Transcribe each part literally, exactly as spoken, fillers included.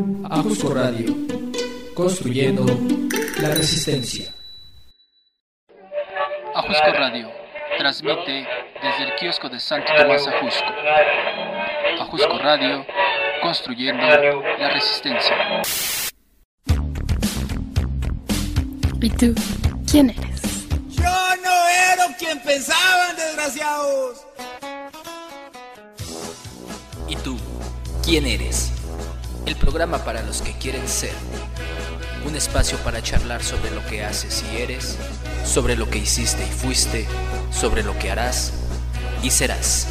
Ajusco Radio, construyendo la resistencia. Ajusco Radio transmite desde el kiosco de Santo Tomás Ajusco. Ajusco Radio, construyendo la resistencia. ¿Y tú, quién eres? Yo no era quien pensaban, desgraciados. ¿Y tú, quién eres? El programa para los que quieren ser. Un espacio para charlar sobre lo que haces y eres, sobre lo que hiciste y fuiste, sobre lo que harás y serás.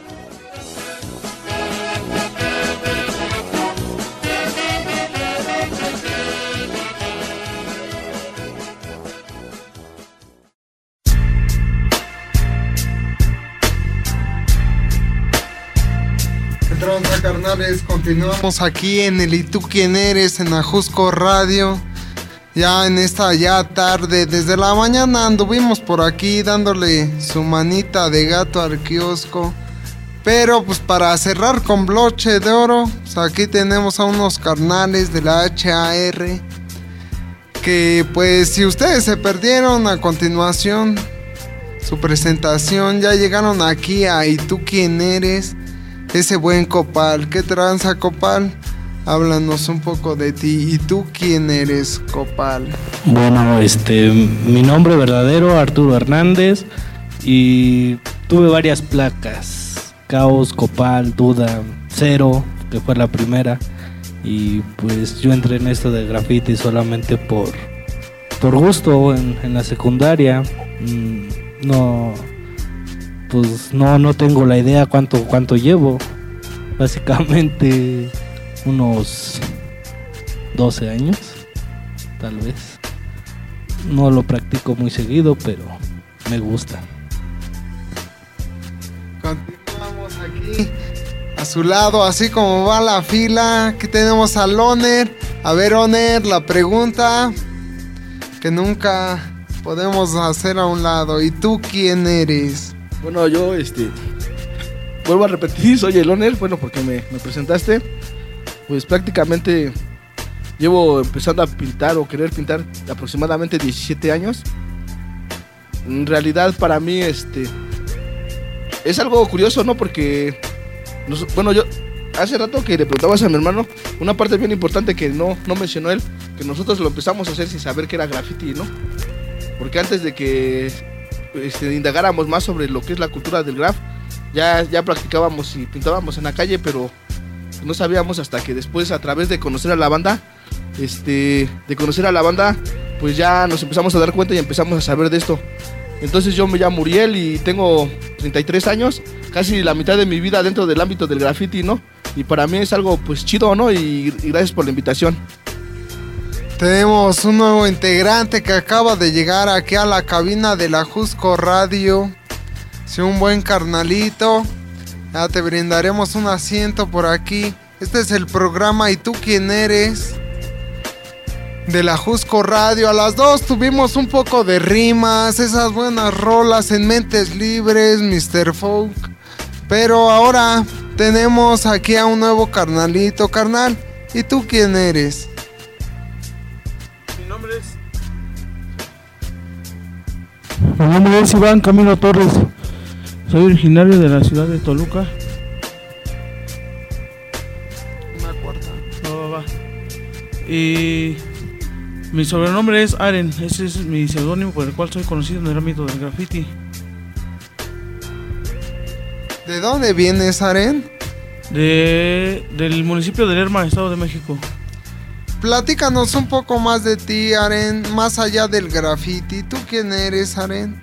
¿Qué tranza, carnales? Continuamos aquí en el ¿Y tú quién eres? En Ajusco Radio. Ya en esta ya tarde, desde la mañana anduvimos por aquí dándole su manita de gato al kiosco. Pero pues para cerrar con broche de oro, pues aquí tenemos a unos carnales de la H A R. Que pues si ustedes se perdieron a continuación su presentación, ya llegaron aquí a ¿Y tú quién eres? Ese buen Copal. ¿Qué tranza, Copal? Háblanos un poco de ti. ¿Y tú quién eres, Copal? Bueno, este, mi nombre verdadero, Arturo Hernández, y tuve varias placas: Caos, Copal, Duda, Cero, que fue la primera. Y pues yo entré en esto de graffiti solamente por, por gusto en, en la secundaria. No, pues no, no tengo la idea cuánto, cuánto llevo. Básicamente unos doce años, tal vez. No lo practico muy seguido, pero me gusta. Continuamos aquí a su lado, así como va la fila. Aquí tenemos al Oner. A ver, Oner, la pregunta que nunca podemos hacer a un lado. ¿Y tú quién eres? Bueno, yo este vuelvo a repetir, soy el Oner. Bueno, porque me, me presentaste. Pues prácticamente llevo empezando a pintar o querer pintar aproximadamente diecisiete años. En realidad para mí este es algo curioso, ¿no? Porque nos, bueno, yo hace rato que le preguntabas a mi hermano una parte bien importante que no, no mencionó él, que nosotros lo empezamos a hacer sin saber que era graffiti, ¿no? Porque antes de que este, indagáramos más sobre lo que es la cultura del graf, ya, ya practicábamos y pintábamos en la calle, pero no sabíamos hasta que después, a través de conocer a la banda, este, de conocer a la banda, pues ya nos empezamos a dar cuenta y empezamos a saber de esto. Entonces yo me llamo Uriel y tengo treinta y tres años, casi la mitad de mi vida dentro del ámbito del graffiti, ¿no? Y para mí es algo pues chido, ¿no? Y, y gracias por la invitación. Tenemos un nuevo integrante que acaba de llegar aquí a la cabina de la Ajusco Radio. Sí, un buen carnalito. Ya te brindaremos un asiento por aquí. Este es el programa ¿Y tú quién eres? De la Ajusco Radio. A las dos tuvimos un poco de rimas, esas buenas rolas en Mentes Libres, mister Folk. Pero ahora tenemos aquí a un nuevo carnalito. Carnal, ¿y tú quién eres? Mi nombre es... Mi nombre es Iván Camilo Torres. Soy originario de la ciudad de Toluca. Una cuarta. Va, va, va. Y mi sobrenombre es Aren. Ese es mi seudónimo por el cual soy conocido en el ámbito del graffiti. ¿De dónde vienes, Aren? De, del municipio de Lerma, Estado de México. Platícanos un poco más de ti, Aren, más allá del graffiti. ¿Tú quién eres, Aren?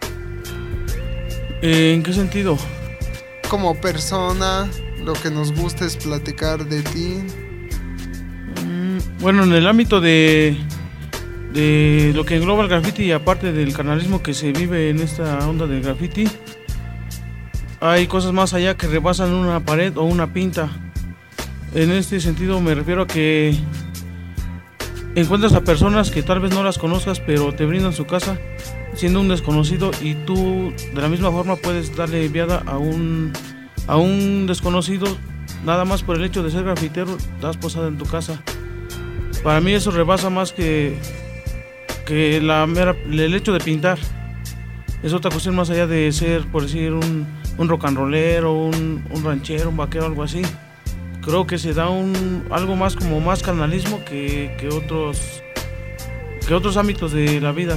¿En qué sentido? Como persona, lo que nos gusta es platicar de ti. Mm, bueno, en el ámbito de, de lo que engloba el graffiti y aparte del carnalismo que se vive en esta onda del graffiti, hay cosas más allá que rebasan una pared o una pinta. En este sentido me refiero a que encuentras a personas que tal vez no las conozcas, pero te brindan su casa siendo un desconocido, y tú de la misma forma puedes darle viada a un, a un desconocido nada más por el hecho de ser grafitero, das posada en tu casa. Para mí eso rebasa más que, que la mera, el hecho de pintar. Es otra cuestión más allá de ser, por decir, un, un rock and rollero, un, un ranchero, un vaquero, algo así. Creo que se da un algo más como más canalismo que, que otros que otros ámbitos de la vida.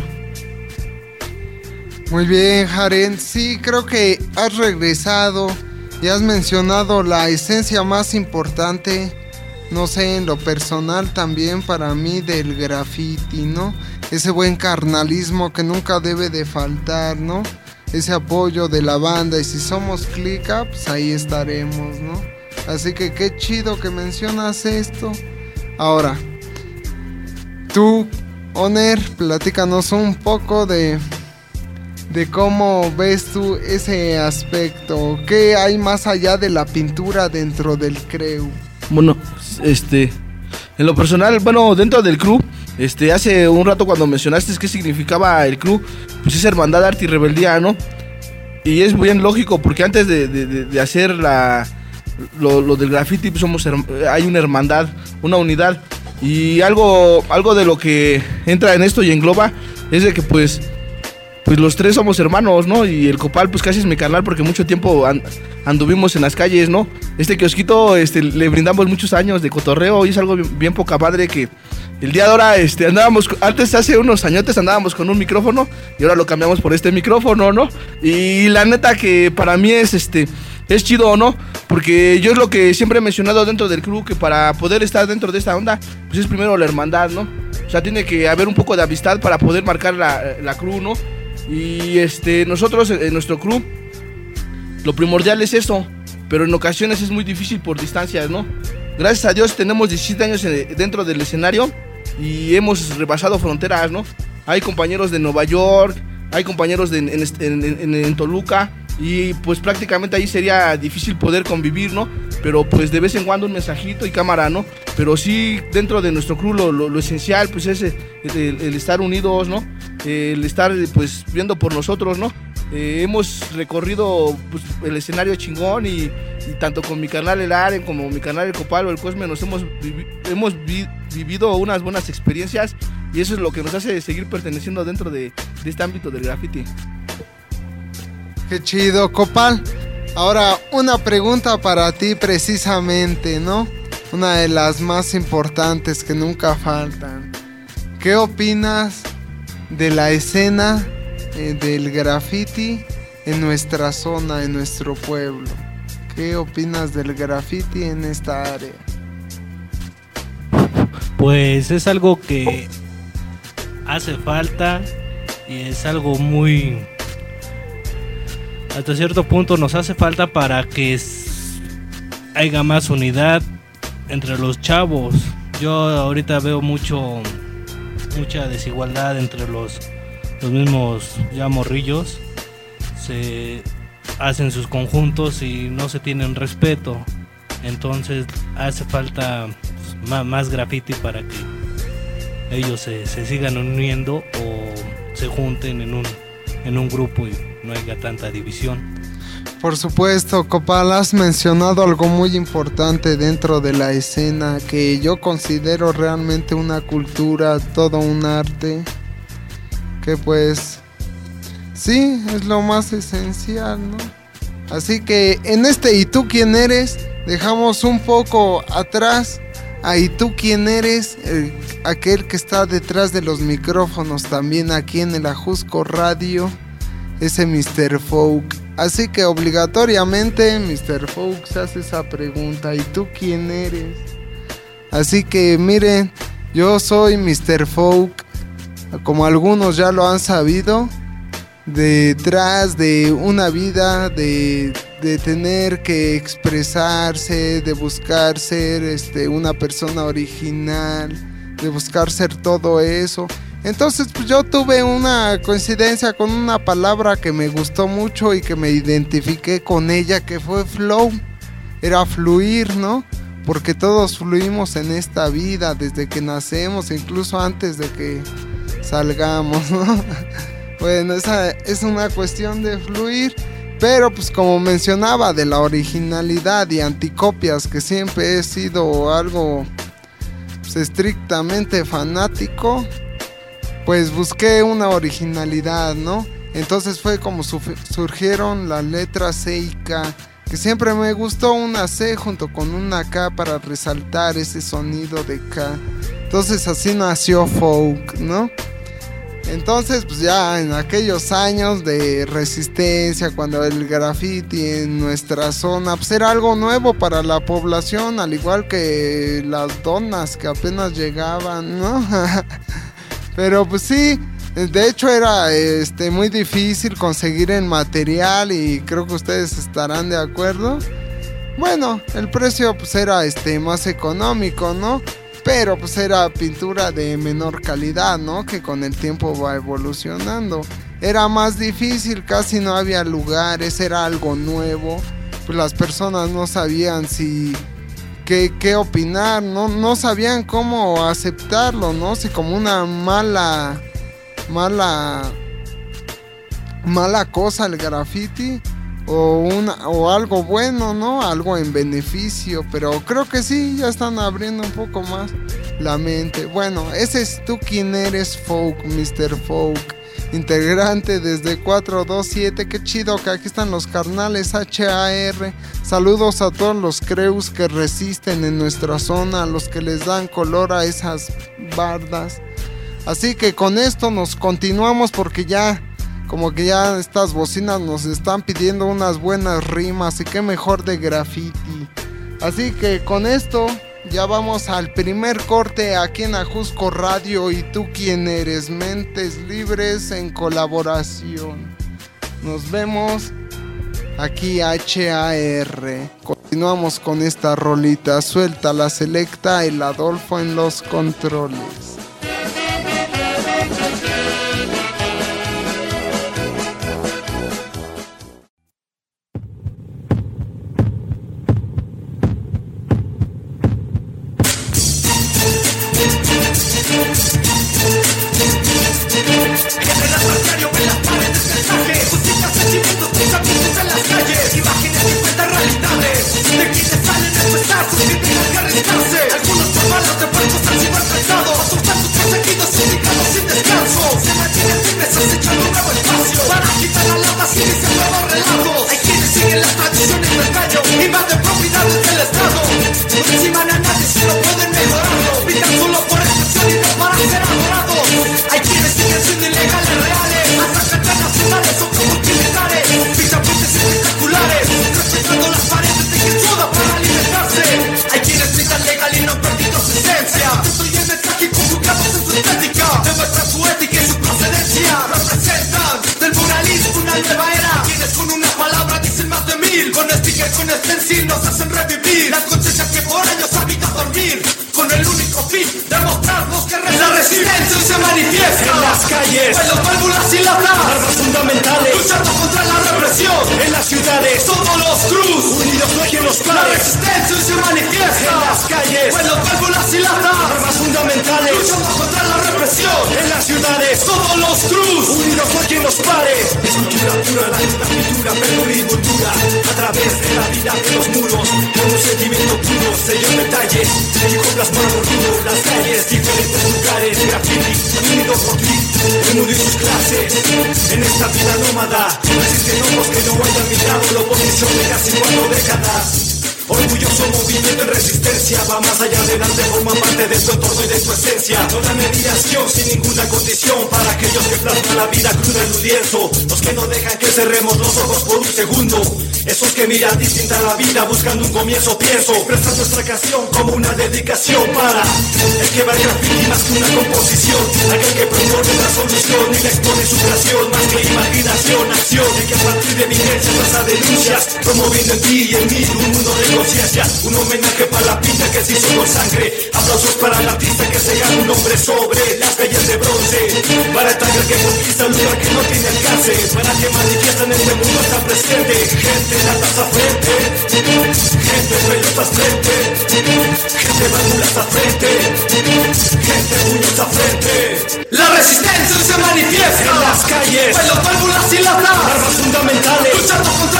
Muy bien, Jaren. Sí, creo que has regresado y has mencionado la esencia más importante, no sé, en lo personal también para mí del graffiti, ¿no? Ese buen carnalismo que nunca debe de faltar, ¿no? Ese apoyo de la banda, y si somos clica, pues ahí estaremos, ¿no? Así que qué chido que mencionas esto. Ahora, tú, Oner, platícanos un poco de, de cómo ves tú ese aspecto. ¿Qué hay más allá de la pintura dentro del crew? Bueno, este, en lo personal, bueno, dentro del crew, este, hace un rato cuando mencionaste qué significaba el crew, pues es hermandad, arte y rebeldía, ¿no? Y es bien lógico, porque antes de, de, de hacer la, lo, lo del graffiti, pues somos, hay una hermandad, una unidad, y algo, algo de lo que entra en esto y engloba es de que pues, pues los tres somos hermanos, ¿no? Y el Copal pues casi es mi carnal porque mucho tiempo and, anduvimos en las calles, ¿no? Este kiosquito este, le brindamos muchos años de cotorreo y es algo bien, bien poca madre que el día de ahora este, andábamos, antes hace unos añotes andábamos con un micrófono y ahora lo cambiamos por este micrófono, ¿no? Y la neta que para mí es este... es chido, ¿no? Porque yo es lo que siempre he mencionado dentro del crew, que para poder estar dentro de esta onda, pues es primero la hermandad, ¿no? O sea, tiene que haber un poco de amistad para poder marcar la, la crew, ¿no? Y este, nosotros en nuestro crew, lo primordial es eso, pero en ocasiones es muy difícil por distancias, ¿no? Gracias a Dios tenemos diecisiete años dentro del escenario y hemos rebasado fronteras, ¿no? Hay compañeros de Nueva York, hay compañeros de, en, en, en, en Toluca, y pues prácticamente ahí sería difícil poder convivir, ¿no? Pero pues de vez en cuando un mensajito y cámara, ¿no? Pero sí, dentro de nuestro crew lo, lo, lo esencial pues es el, el, el estar unidos, ¿no? El estar pues viendo por nosotros, ¿no? Eh, hemos recorrido pues, el escenario chingón y, y tanto con mi canal el Aren como mi canal el Copal o el Cosme nos hemos, vivi hemos vi vivido unas buenas experiencias y eso es lo que nos hace seguir perteneciendo dentro de, de este ámbito del graffiti. Qué chido, Copal. Ahora, una pregunta para ti precisamente, ¿no? Una de las más importantes que nunca faltan. ¿Qué opinas de la escena eh, del graffiti en nuestra zona, en nuestro pueblo? ¿Qué opinas del graffiti en esta área? Pues es algo que hace falta y es algo muy... hasta cierto punto nos hace falta para que haya más unidad entre los chavos. Yo ahorita veo mucho mucha desigualdad entre los, los mismos ya morrillos. Se hacen sus conjuntos y no se tienen respeto. Entonces hace falta pues, más, más graffiti para que ellos se, se sigan uniendo o se junten en un, en un grupo y no haya tanta división. Por supuesto, Copal, has mencionado algo muy importante dentro de la escena que yo considero realmente una cultura, todo un arte, que pues sí, es lo más esencial, ¿no? Así que en este ¿Y tú quién eres? Dejamos un poco atrás a ¿Y tú quién eres? El, aquel que está detrás de los micrófonos también aquí en el Ajusco Radio, ese mister Folk. Así que obligatoriamente mister Folk se hace esa pregunta: ¿y tú quién eres? Así que miren, yo soy mister Folk, como algunos ya lo han sabido, detrás de una vida de, de tener que expresarse, de buscar ser este, una persona original, de buscar ser todo eso. Entonces pues yo tuve una coincidencia con una palabra que me gustó mucho y que me identifiqué con ella, que fue flow. Era fluir, ¿no? Porque todos fluimos en esta vida desde que nacemos, incluso antes de que salgamos, ¿no? Bueno, esa es una cuestión de fluir. Pero pues como mencionaba de la originalidad y anticopias, que siempre he sido algo pues, estrictamente fanático, pues busqué una originalidad, ¿no? Entonces fue como su- surgieron las letras C y K, que siempre me gustó una C junto con una K para resaltar ese sonido de K. Entonces así nació folk, ¿no? Entonces pues ya en aquellos años de resistencia, cuando el graffiti en nuestra zona pues era algo nuevo para la población, al igual que las donas que apenas llegaban, ¿no? Pero pues sí, de hecho era este, muy difícil conseguir el material y creo que ustedes estarán de acuerdo. Bueno, el precio pues era este, más económico, ¿no? Pero pues era pintura de menor calidad, ¿no? Que con el tiempo va evolucionando. Era más difícil, casi no había lugares, era algo nuevo. Pues las personas no sabían si... qué, qué opinar, ¿no? No sabían cómo aceptarlo, ¿no? Si como una mala... Mala... Mala cosa el graffiti. O, una, o algo bueno, ¿no? Algo en beneficio. Pero creo que sí, ya están abriendo un poco más la mente. Bueno, ese es Tú Quién Eres Folk, mister Folk, integrante desde cuatro dos siete. Qué chido que aquí están los carnales H A R. Saludos a todos los crews que resisten en nuestra zona, a los que les dan color a esas bardas. Así que con esto nos continuamos porque ya... Como que ya estas bocinas nos están pidiendo unas buenas rimas y qué mejor de graffiti. Así que con esto ya vamos al primer corte aquí en Ajusco Radio y Tú Quién Eres, Mentes Libres en colaboración. Nos vemos aquí H A R. Continuamos con esta rolita. Suelta la selecta, el Adolfo en los controles. Algunos por malos de puertos han sido alcanzados, asustan sus perseguidos sindicatos sin descanso. Se mantienen libres acechando un nuevo espacio para quitar la lata sin iniciar nuevos relatos. Hay quienes siguen las tradiciones del caño, invaden propiedades del Estado. No enciman a nadie si no pueden mejorarlo, pintan solo por excepción y no para ser adorados. Hay quienes siguen siendo ilegales reales, atacan a nacionales o como militares, pintan puentes espectaculares, respetando las paredes de quien suda para alimentarse. Hay quienes pintan legal y no han perdido su esencia. Destruyen el mensaje conjugados en su estética, demuestran su ética y su procedencia. Representan del muralismo una nueva era. Quienes con una palabra dicen más de mil, con sticker, con stencil nos hacen revivir las conciencias que por años han visto dormir, con el único fin de mostrarnos que la resistencia se manifiesta en las calles, en los válvulas y la blas, armas fundamentales, luchando contra la represión en las ciudades, todos los cruz, unidos no hay quien los pare. La resistencia se manifiesta en las calles, en los válvulas y la blas, armas fundamentales, luchando contra la represión en las ciudades, todos los cruz, unidos no hay quien los pare. Es cultura pura, la esta pintura, periodismo dura, a través de la vida de los muros, con un sentimiento puro, sellos detalles, y con plasmar por duro, las calles, diferentes lugares, graffiti, unidos por ti, el mundo y sus clases, en esta vida nómada, no existen ojos que no hayan mirado la oposición de casi cuatro décadas. Orgulloso movimiento en resistencia, va más allá del arte, forma parte de tu entorno y de tu esencia. Toda mediación sin ninguna condición para aquellos que plasman la vida cruda en un lienzo, los que no dejan que cerremos los ojos por un segundo, esos que miran distinta la vida buscando un comienzo. Pienso expresar nuestra canción como una dedicación para el que va el graffiti más que una composición, aquel que propone una solución y le expone su creación más que imaginación, acción, el que a partir de vivencias pasa denuncias, promoviendo en ti y en mí un mundo de conciencia, un homenaje para la pinta que se hizo con sangre, aplausos para el artista que se gana un nombre sobre las calles de bronce, para el taller que conquista el lugar que no tiene alcance, para que manifiesta en este mundo está presente, gente latas a frente, gente pelotas frente, gente válvulas a frente, gente puños a frente. La resistencia se manifiesta en las calles, en los válvulas y la blas, armas fundamentales, luchando contra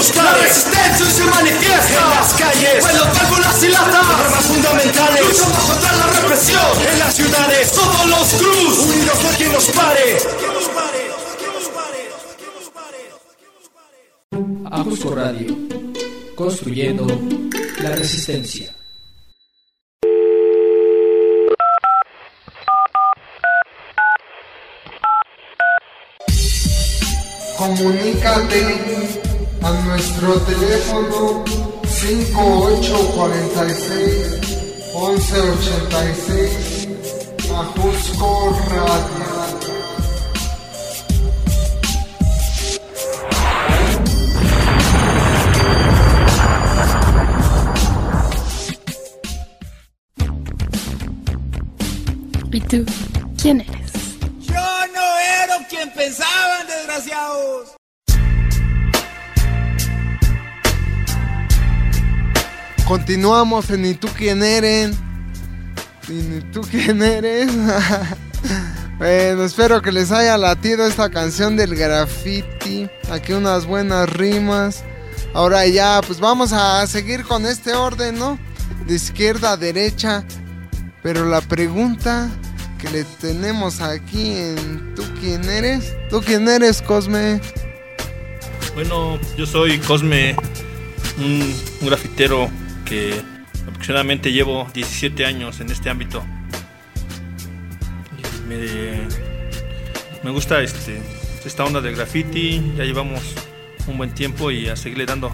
nos trae. La resistencia se manifiesta en las calles, en los válvulas y latas, armas fundamentales. Luchamos contra la represión en las ciudades. Todos los cruz, unidos no hay quien nos pare. Ajusco Radio, construyendo la resistencia. Comunícate a nuestro teléfono cinco ocho cuatro seis, once ochenta y seis, Ajusco Radio. ¿Y tú quién eres? Yo no era quien pensaban, desgraciados. Continuamos en ¿Y tú quién eres? ¿Y tú quién eres? Bueno, espero que les haya latido esta canción del graffiti. Aquí unas buenas rimas. Ahora ya, pues vamos a seguir con este orden, ¿no? De izquierda a derecha. Pero la pregunta que le tenemos aquí en ¿tú quién eres? ¿Tú quién eres, Cosme? Bueno, yo soy Cosme, un, un grafitero que aproximadamente llevo diecisiete años en este ámbito. Y me, me gusta este, esta onda del graffiti, ya llevamos un buen tiempo y a seguirle dando.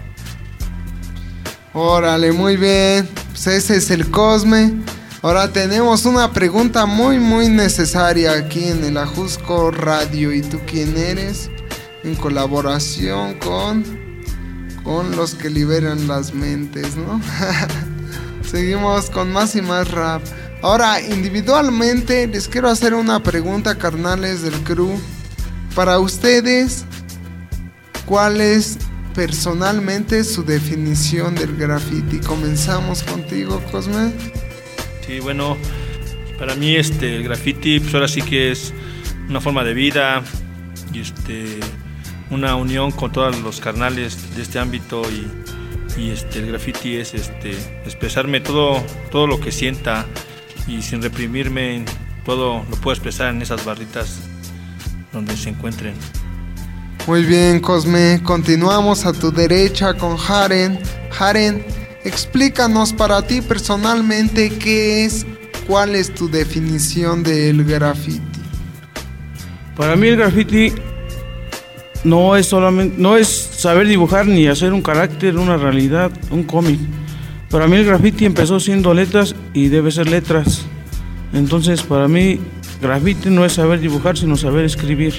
Órale, muy bien, pues ese es el Cosme. Ahora tenemos una pregunta muy muy necesaria aquí en el Ajusco Radio. ¿Y tú quién eres? En colaboración con, con los que liberan las mentes, ¿no? Seguimos con más y más rap. Ahora, individualmente, les quiero hacer una pregunta, carnales del crew. Para ustedes, ¿cuál es personalmente su definición del graffiti? Comenzamos contigo, Cosme. Sí, bueno, para mí este, el graffiti, pues ahora sí que es una forma de vida y este, una unión con todos los carnales de este ámbito y, y este, el graffiti es este, expresarme todo, todo lo que sienta y sin reprimirme, todo lo puedo expresar en esas barritas donde se encuentren. Muy bien, Cosme, continuamos a tu derecha con Jaren. Jaren, explícanos para ti personalmente qué es, cuál es tu definición del graffiti. Para mí el graffiti no es solamente, no es saber dibujar ni hacer un carácter, una realidad, un cómic. Para mí el graffiti empezó siendo letras y debe ser letras. Entonces para mí graffiti no es saber dibujar, sino saber escribir.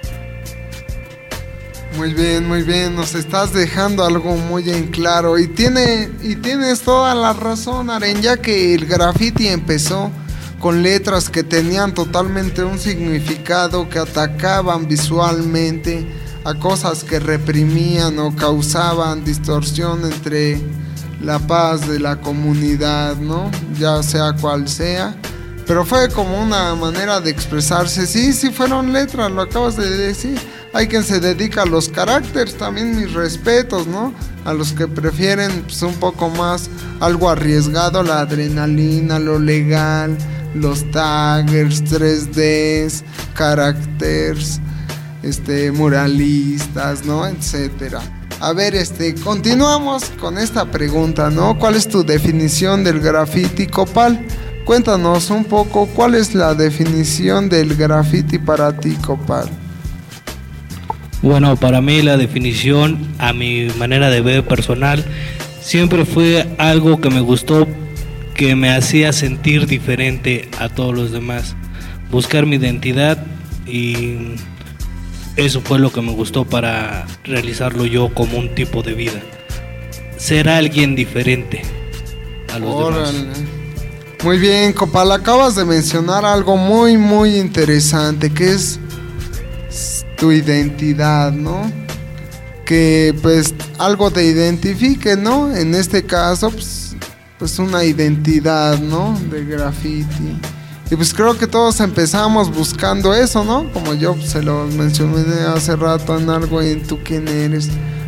Muy bien, muy bien, nos estás dejando algo muy en claro y tiene y tienes toda la razón, Aren, ya que el graffiti empezó con letras que tenían totalmente un significado, que atacaban visualmente a cosas que reprimían o causaban distorsión entre la paz de la comunidad, ¿no? Ya sea cual sea. Pero fue como una manera de expresarse. Sí, sí fueron letras, lo acabas de decir. Hay quien se dedica a los caracteres, también mis respetos, ¿no? A los que prefieren pues, un poco más algo arriesgado, la adrenalina, lo legal, los taggers, tres Ds, caracteres, este, muralistas, ¿no? Etcétera. A ver, este, continuamos con esta pregunta, ¿no? ¿Cuál es tu definición del graffiti, Copal? Cuéntanos un poco, ¿cuál es la definición del graffiti para ti, Copal? Bueno, para mí la definición, a mi manera de ver personal, siempre fue algo que me gustó, que me hacía sentir diferente a todos los demás. Buscar mi identidad y eso fue lo que me gustó para realizarlo yo como un tipo de vida. Ser alguien diferente a los Órale. demás. Muy bien, Copal, acabas de mencionar algo muy, muy interesante, que es tu identidad, ¿no? Que pues algo te identifique, ¿no? En este caso, pues, pues una identidad, ¿no? De graffiti. Y pues creo que todos empezamos buscando eso, ¿no? Como yo se lo mencioné hace rato en algo en Tú quién eres.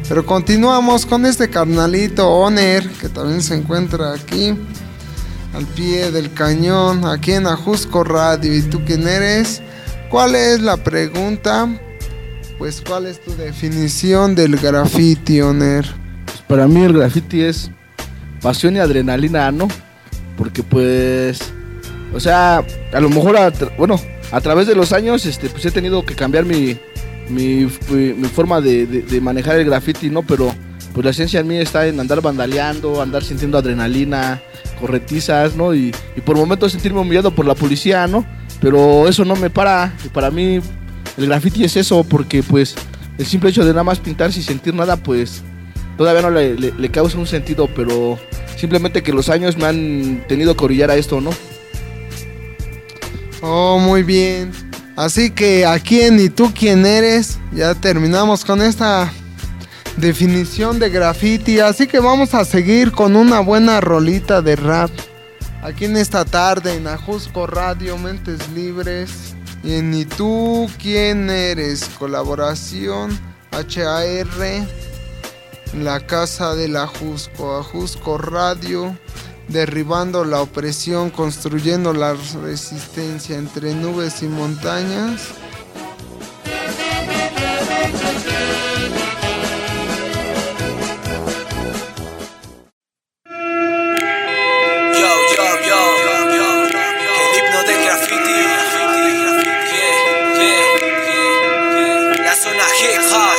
Pero continuamos con este carnalito Oner, que también se encuentra aquí al pie del cañón, aquí en Ajusco Radio. ¿Y tú quién eres? ¿Cuál es la pregunta? Pues, ¿cuál es tu definición del graffiti, Oner? Pues para mí el graffiti es pasión y adrenalina, ¿no? Porque pues, o sea, a lo mejor, a tra- bueno, a través de los años, este, pues he tenido que cambiar mi, mi, mi, mi forma de, de, de manejar el graffiti, ¿no? Pero pues la esencia en mí está en andar vandaleando, andar sintiendo adrenalina, corretizas, ¿no? Y, y por momentos sentirme humillado por la policía, ¿no? Pero eso no me para. Y para mí el graffiti es eso, porque pues el simple hecho de nada más pintar sin sentir nada, pues todavía no le, le, le causa un sentido, pero simplemente que los años me han tenido que orillar a esto, ¿no? Oh, muy bien. Así que aquí en ¿Y tú quién eres? Ya terminamos con esta definición de graffiti. Así que vamos a seguir con una buena rolita de rap. Aquí en esta tarde en Ajusco Radio, Mentes Libres. Y en ¿Y tú quién eres? Colaboración H A R. La Casa del Ajusco. Ajusco Radio. Derribando la opresión, construyendo la resistencia entre nubes y montañas. Yo, yo, yo, yo, yo. El himno del graffiti. Yeah, yeah, yeah. La zona hip hop.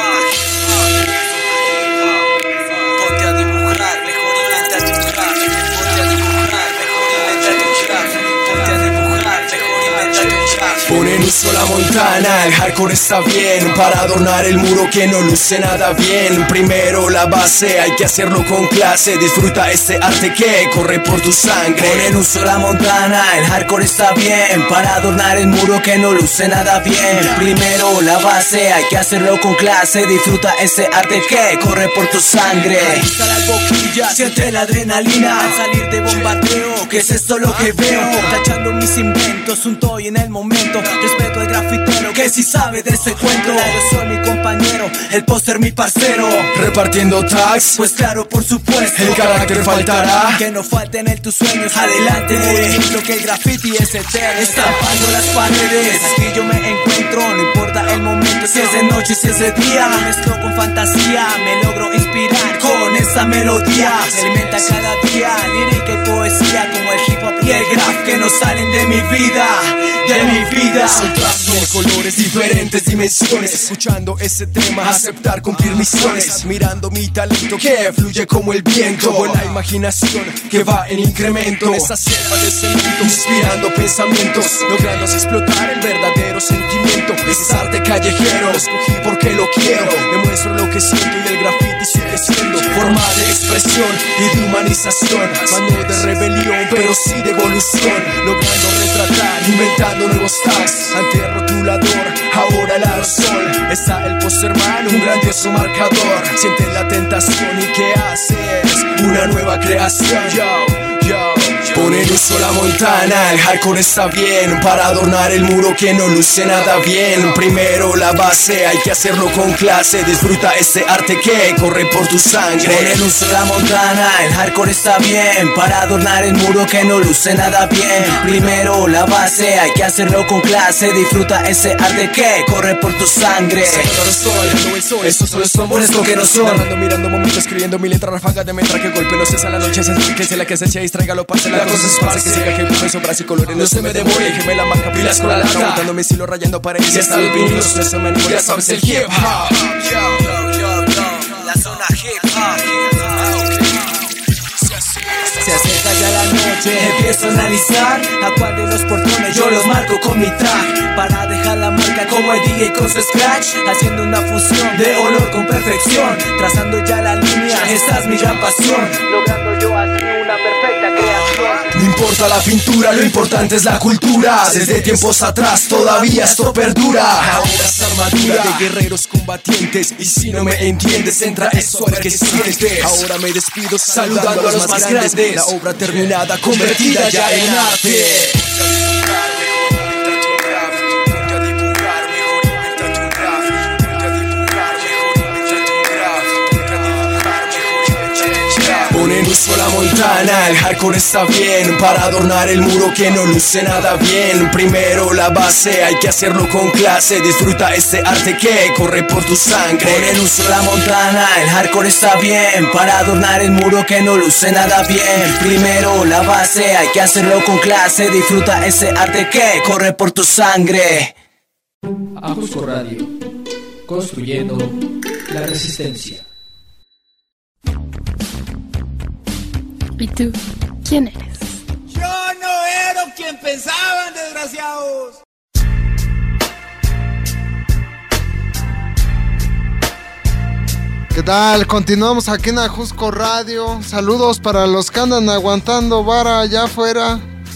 Ponte a dibujar, mejor inventa tu trap. Ponte a dibujar, mejor inventa tu trap. Ponte a dibujar, mejor inventa tu trap. Pon en uso la montana, el hardcore está bien. Para adornar el muro que no luce nada bien. Primero la base, hay que hacerlo con clase. Disfruta este arte que corre por tu sangre. Pon en uso la montana, el hardcore está bien. Para adornar el muro que no luce nada bien. Primero la base, hay que hacerlo con clase. Disfruta ese arte que corre por tu sangre. Revisa las boquillas, siente la adrenalina al salir de bombardeo. ¿Qué es esto lo que veo? Tachando mis inventos, un toy en el momento. Respeto al grafitero que si sabe de este cuento. Yo soy mi compañero, el póster mi parcero. Repartiendo tags, pues claro, por supuesto. El carácter faltará, que no falten en tus sueños. Adelante, por ejemplo, que el graffiti es eterno. Estampando las paredes, aquí yo me encuentro. No importa el momento, si es de noche, si es de día. Me mezclo con fantasía, me logro inspirar con esa melodía. Se alimenta cada día, lírica y poesía, como el hip hop y el graf que no salen de mi vida, de mi vida. Son trazos de colores, diferentes dimensiones. Escuchando ese tema, aceptar cumplir misiones. Mirando mi talento que fluye como el viento. Buena imaginación que va en incremento. En esa selva de cemento, inspirando pensamientos. Logrando explotar el verdadero sentimiento. Es arte callejero, escogí porque lo quiero. Demuestro lo que siento y el graffiti sigue siendo forma de expresión y de humanización. Mano de rebelión, pero sí de evolución. Logrando retratar, inventando nuevos tags. Ante el rotulador, ahora el aerosol. Está el posterman, un grandioso marcador. Siente la tentación y ¿qué haces? Una nueva creación, yo, yo. Pon en uso la montana, el hardcore está bien. Para adornar el muro que no luce nada bien. Primero la base, hay que hacerlo con clase. Disfruta este arte que corre por tu sangre. Pon en uso la montana, el hardcore está bien. Para adornar el muro que no luce nada bien. Primero la base, hay que hacerlo con clase. Disfruta ese arte que corre por tu sangre. Estos solo son por esto que no son. Narrando, mirando momentos, escribiendo mi letra ráfaga de metra. Que golpe no cesa la noche, se enriquece la que esencia distraiga lo pase. La cosa es fácil, que siga que empuje sombras y colores. No se me demore, que me la marca pilas con la larga. Botando mi estilo, rayando paredes y hasta los vinilos. Eso me animo, ya sabes el hip hop. Yo, yo, yo, yo. La zona hip hop. Se acerca ya la noche, empiezo a analizar a cuál de los portones yo los marco con mi tag. Para dejar la marca como el D J con su scratch. Haciendo una fusión de olor con perfección. Trazando ya la línea, esta es mi gran pasión. Logrando yo así una perfecta creación. No importa la pintura, lo importante es la cultura. Desde tiempos atrás todavía esto perdura. Ahora es armadura de guerreros combatientes. Y si no me entiendes, entra eso al que sientes. Ahora me despido saludando a los más grandes. La obra terminada, convertida ya en arte. montana. El hardcore está bien para adornar el muro que no luce nada bien. Primero la base, hay que hacerlo con clase. Disfruta este arte que corre por tu sangre. Con el uso de la montana, el hardcore está bien para adornar el muro que no luce nada bien. Primero la base, hay que hacerlo con clase. Disfruta ese arte que corre por tu sangre. Ajusco Radio, construyendo la resistencia. ¿Y tú quién eres? Yo no era quien pensaban, desgraciados. ¿Qué tal? Continuamos aquí en Ajusco Radio. Saludos para los que andan aguantando vara allá afuera.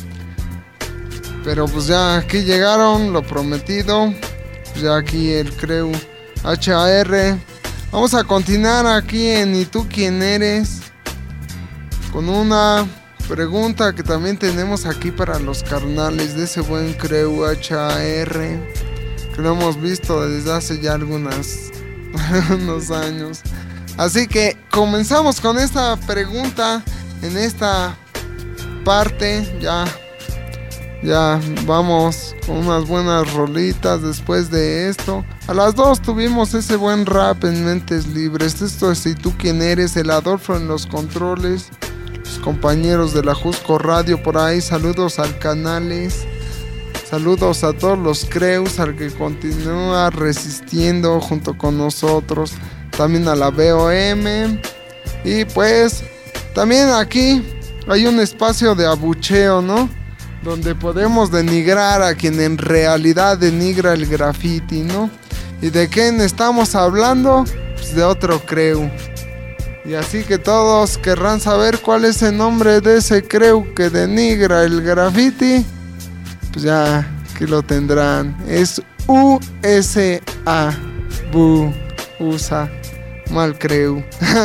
Pero pues ya aquí llegaron, lo prometido. Ya aquí el crew H A R. Vamos a continuar aquí en ¿Y tú quién eres? Con una pregunta que también tenemos aquí para los carnales de ese buen crew H A R, que lo hemos visto desde hace ya algunas unos años. Así que comenzamos con esta pregunta en esta parte. Ya, ya vamos con unas buenas rolitas después de esto. A las dos tuvimos ese buen rap en Mentes Libres. Esto es ¿Y tú quién eres? El Adolfo en los controles. Los compañeros de la Ajusco Radio por ahí. Saludos al Canales. Saludos a todos los crews, al que continúa resistiendo junto con nosotros. También a la B O M. Y pues también aquí hay un espacio de abucheo, ¿no? Donde podemos denigrar a quien en realidad denigra el graffiti, ¿no? ¿Y de quién estamos hablando? Pues de otro crew. Y así que todos querrán saber cuál es el nombre de ese crew que denigra el graffiti. Pues ya, aquí lo tendrán. Es U S A. Bu. U S A. Mal crew.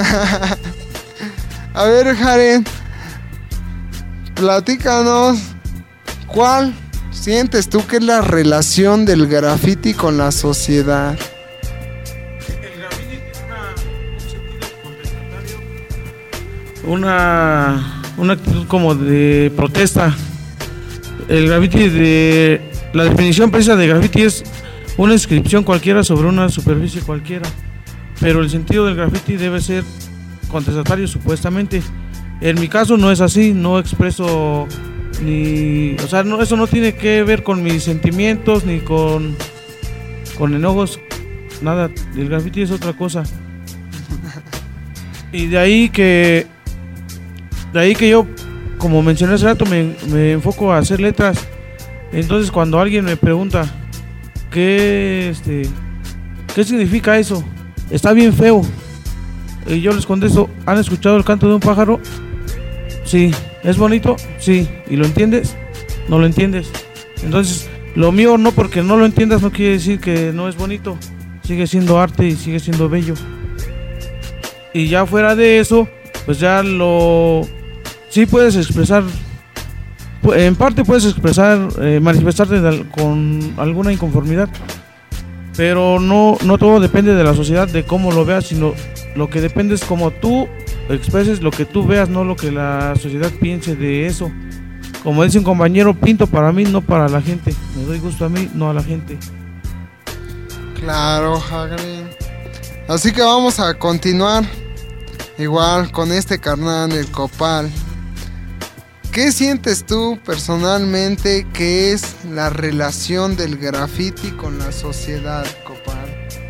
A ver, Jaren. Platícanos. ¿Cuál sientes tú que es la relación del graffiti con la sociedad? Una, una actitud como de protesta. El graffiti, de la definición precisa de graffiti es una inscripción cualquiera sobre una superficie cualquiera, pero el sentido del graffiti debe ser contestatario supuestamente. En mi caso no es así, no expreso ni, o sea, no, eso no tiene que ver con mis sentimientos ni con con enojos, nada. El graffiti es otra cosa. Y de ahí que de ahí que yo, como mencioné hace rato, me, me enfoco a hacer letras. Entonces cuando alguien me pregunta ¿Qué, este, ¿qué significa eso? Está bien feo. Y yo les contesto, ¿han escuchado el canto de un pájaro? Sí. ¿Es bonito? Sí. ¿Y lo entiendes? No lo entiendes. Entonces, lo mío no porque no lo entiendas no quiere decir que no es bonito. Sigue siendo arte y sigue siendo bello. Y ya fuera de eso, pues ya lo... Sí puedes expresar... En parte puedes expresar, eh, manifestarte con alguna inconformidad, pero no, no todo depende de la sociedad, de cómo lo veas, sino lo que depende es cómo tú expreses lo que tú veas, no lo que la sociedad piense de eso. Como dice un compañero, pinto para mí, no para la gente. Me doy gusto a mí, no a la gente. Claro, Hagrid. Así que vamos a continuar igual con este carnal, el Copal. ¿Qué sientes tú personalmente que es la relación del graffiti con la sociedad, Copal?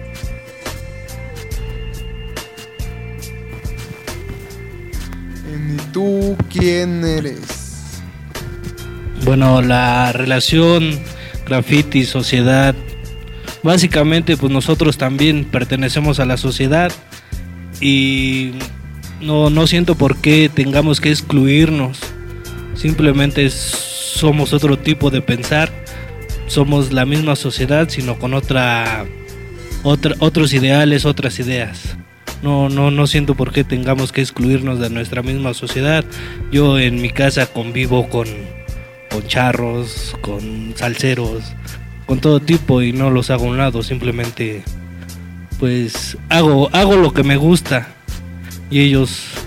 ¿Y tú quién eres? Bueno, la relación graffiti-sociedad, básicamente pues nosotros también pertenecemos a la sociedad y no, no siento por qué tengamos que excluirnos. Simplemente somos otro tipo de pensar, somos la misma sociedad, sino con otra, otra, otros ideales, otras ideas. No, no, no siento por qué tengamos que excluirnos de nuestra misma sociedad. Yo en mi casa convivo con, con charros, con salseros, con todo tipo y no los hago a un lado. Simplemente, pues hago, hago lo que me gusta y ellos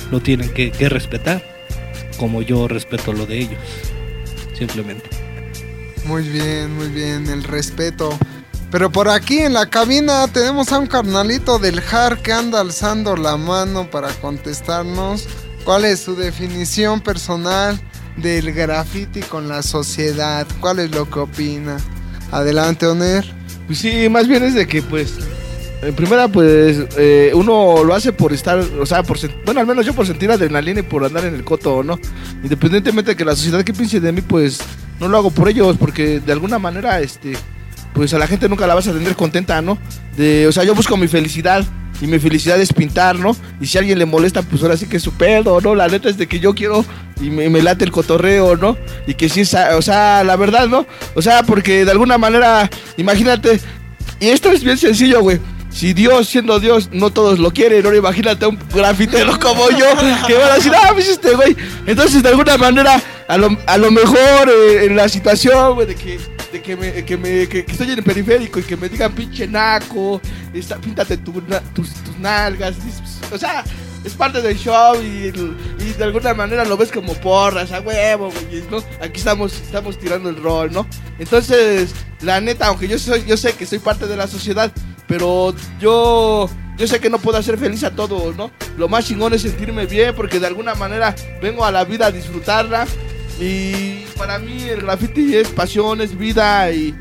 lo tienen que, que respetar, como yo respeto lo de ellos, simplemente. Muy bien, muy bien, el respeto. Pero por aquí en la cabina tenemos a un carnalito del J A R que anda alzando la mano para contestarnos cuál es su definición personal del graffiti con la sociedad, cuál es lo que opina. Adelante, Oner. Pues sí, más bien es de que pues en primera pues eh, uno lo hace por estar, o sea, por bueno, al menos yo por sentir adrenalina y por andar en el coto, ¿no? Independientemente de que la sociedad que piense de mí, pues no lo hago por ellos, porque de alguna manera este pues a la gente nunca la vas a tener contenta, ¿no? De, o sea, yo busco mi felicidad y mi felicidad es pintar, ¿no? Y si a alguien le molesta, pues ahora sí que es su pedo, ¿no? La neta es de que yo quiero y me, me late el cotorreo, ¿no? Y que sí, o sea, la verdad, ¿no? O sea, porque de alguna manera, imagínate, y esto es bien sencillo, güey. Si Dios, siendo Dios, no todos lo quieren, ¿no? Imagínate a un grafitero como yo, que van a decir, ah, pues este güey. Entonces, de alguna manera, a lo, a lo mejor eh, en la situación, güey, de que, de que, me, que, me, que, que estoy en el periférico y que me digan pinche naco, esta, píntate tu, na, tus, tus nalgas, o sea, es parte del show y, y de alguna manera lo ves como porras, a huevo, güey, ¿no? Aquí estamos, estamos tirando el rol, ¿no? Entonces, la neta, aunque yo soy, yo sé que soy parte de la sociedad, pero yo, yo sé que no puedo hacer feliz a todos, ¿no? Lo más chingón es sentirme bien porque de alguna manera vengo a la vida a disfrutarla. Y para mí el graffiti es pasión, es vida y,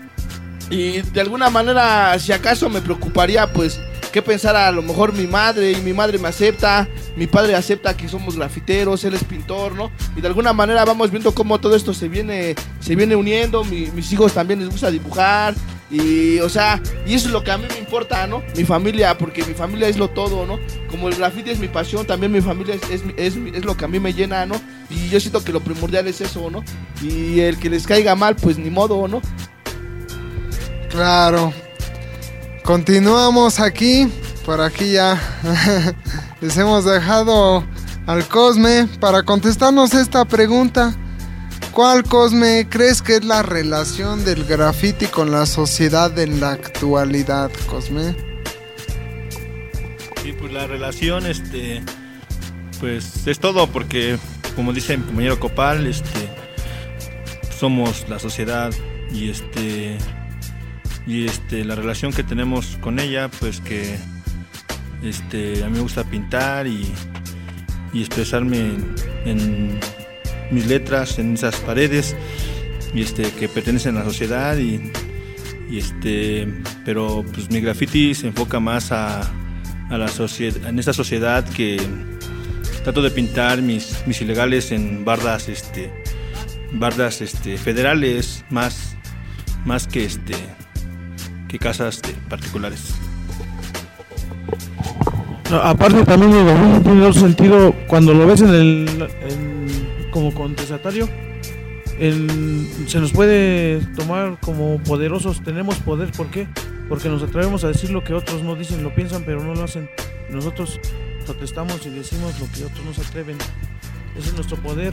y de alguna manera si acaso me preocuparía pues qué pensar a lo mejor mi madre, y mi madre me acepta, mi padre acepta que somos grafiteros, él es pintor, ¿no? Y de alguna manera vamos viendo cómo todo esto se viene, se viene uniendo, mi, mis hijos también les gusta dibujar. Y, o sea, y eso es lo que a mí me importa, ¿no? Mi familia, porque mi familia es lo todo, ¿no? Como el graffiti es mi pasión, también mi familia es, es, es, es lo que a mí me llena, ¿no? Y yo siento que lo primordial es eso, ¿no? Y el que les caiga mal, pues ni modo, ¿no? Claro. Continuamos aquí. Por aquí ya les hemos dejado al Cosme para contestarnos esta pregunta. ¿Cuál, Cosme, crees que es la relación del graffiti con la sociedad en la actualidad, Cosme? Sí, pues la relación, este, pues es todo, porque como dice mi compañero Copal, este, somos la sociedad y este, y este, la relación que tenemos con ella, pues que, este, a mí me gusta pintar y, y expresarme en, en mis letras en esas paredes y este que pertenecen a la sociedad y, y este pero pues mi graffiti se enfoca más a, a la sociedad, en esta sociedad que trato de pintar mis, mis ilegales en bardas este bardas este federales más más que este que casas de particulares. No, aparte también el graffiti tiene otro sentido cuando lo ves en el en como contestatario, el, se nos puede tomar como poderosos, tenemos poder, ¿por qué? Porque nos atrevemos a decir lo que otros no dicen, lo piensan pero no lo hacen, nosotros protestamos y decimos lo que otros no se atreven, ese es nuestro poder.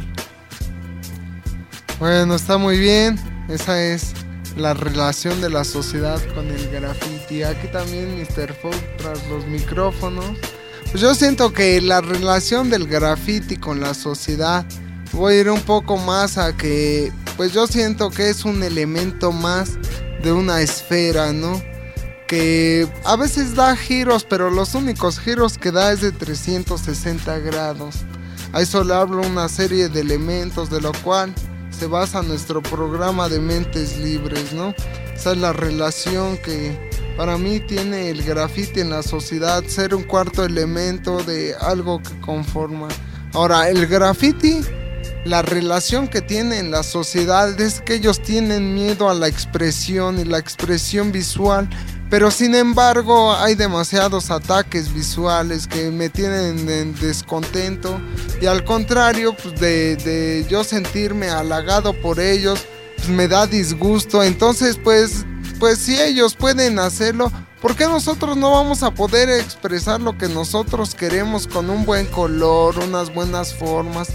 Bueno, está muy bien, esa es la relación de la sociedad con el graffiti. Aquí también mister Folk tras los micrófonos. Pues yo siento que la relación del graffiti con la sociedad, voy a ir un poco más a que, pues yo siento que es un elemento más de una esfera, ¿no? Que a veces da giros, pero los únicos giros que da es de trescientos sesenta grados. A eso le hablo una serie de elementos, de lo cual se basa nuestro programa de Mentes Libres, ¿no? Esa es la relación que para mí tiene el graffiti en la sociedad, ser un cuarto elemento de algo que conforma. Ahora, el graffiti, la relación que tiene en la sociedad es que ellos tienen miedo a la expresión y la expresión visual, pero sin embargo hay demasiados ataques visuales que me tienen en descontento, y al contrario, pues de, de yo sentirme halagado por ellos, pues me da disgusto. Entonces pues, pues si ellos pueden hacerlo, ¿por qué nosotros no vamos a poder expresar lo que nosotros queremos con un buen color, unas buenas formas?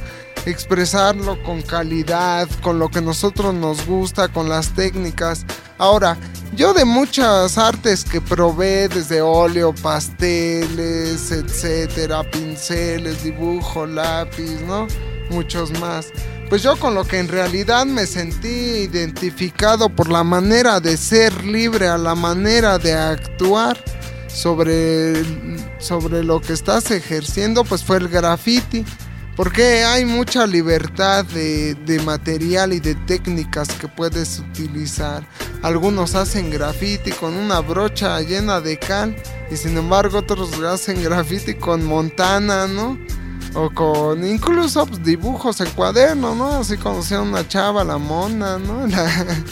Expresarlo con calidad, con lo que nosotros nos gusta, con las técnicas. Ahora, yo de muchas artes que probé, desde óleo, pasteles, etcétera, pinceles, dibujo, lápiz, ¿no? Muchos más. Pues yo con lo que en realidad me sentí identificado por la manera de ser libre, a la manera de actuar sobre, sobre lo que estás ejerciendo, pues fue el graffiti. Porque hay mucha libertad de, de material y de técnicas que puedes utilizar. Algunos hacen graffiti con una brocha llena de cal y sin embargo otros hacen graffiti con montana, ¿no? O con incluso pues, dibujos en cuaderno, ¿no? Así conocía a una chava, la mona, ¿no? La,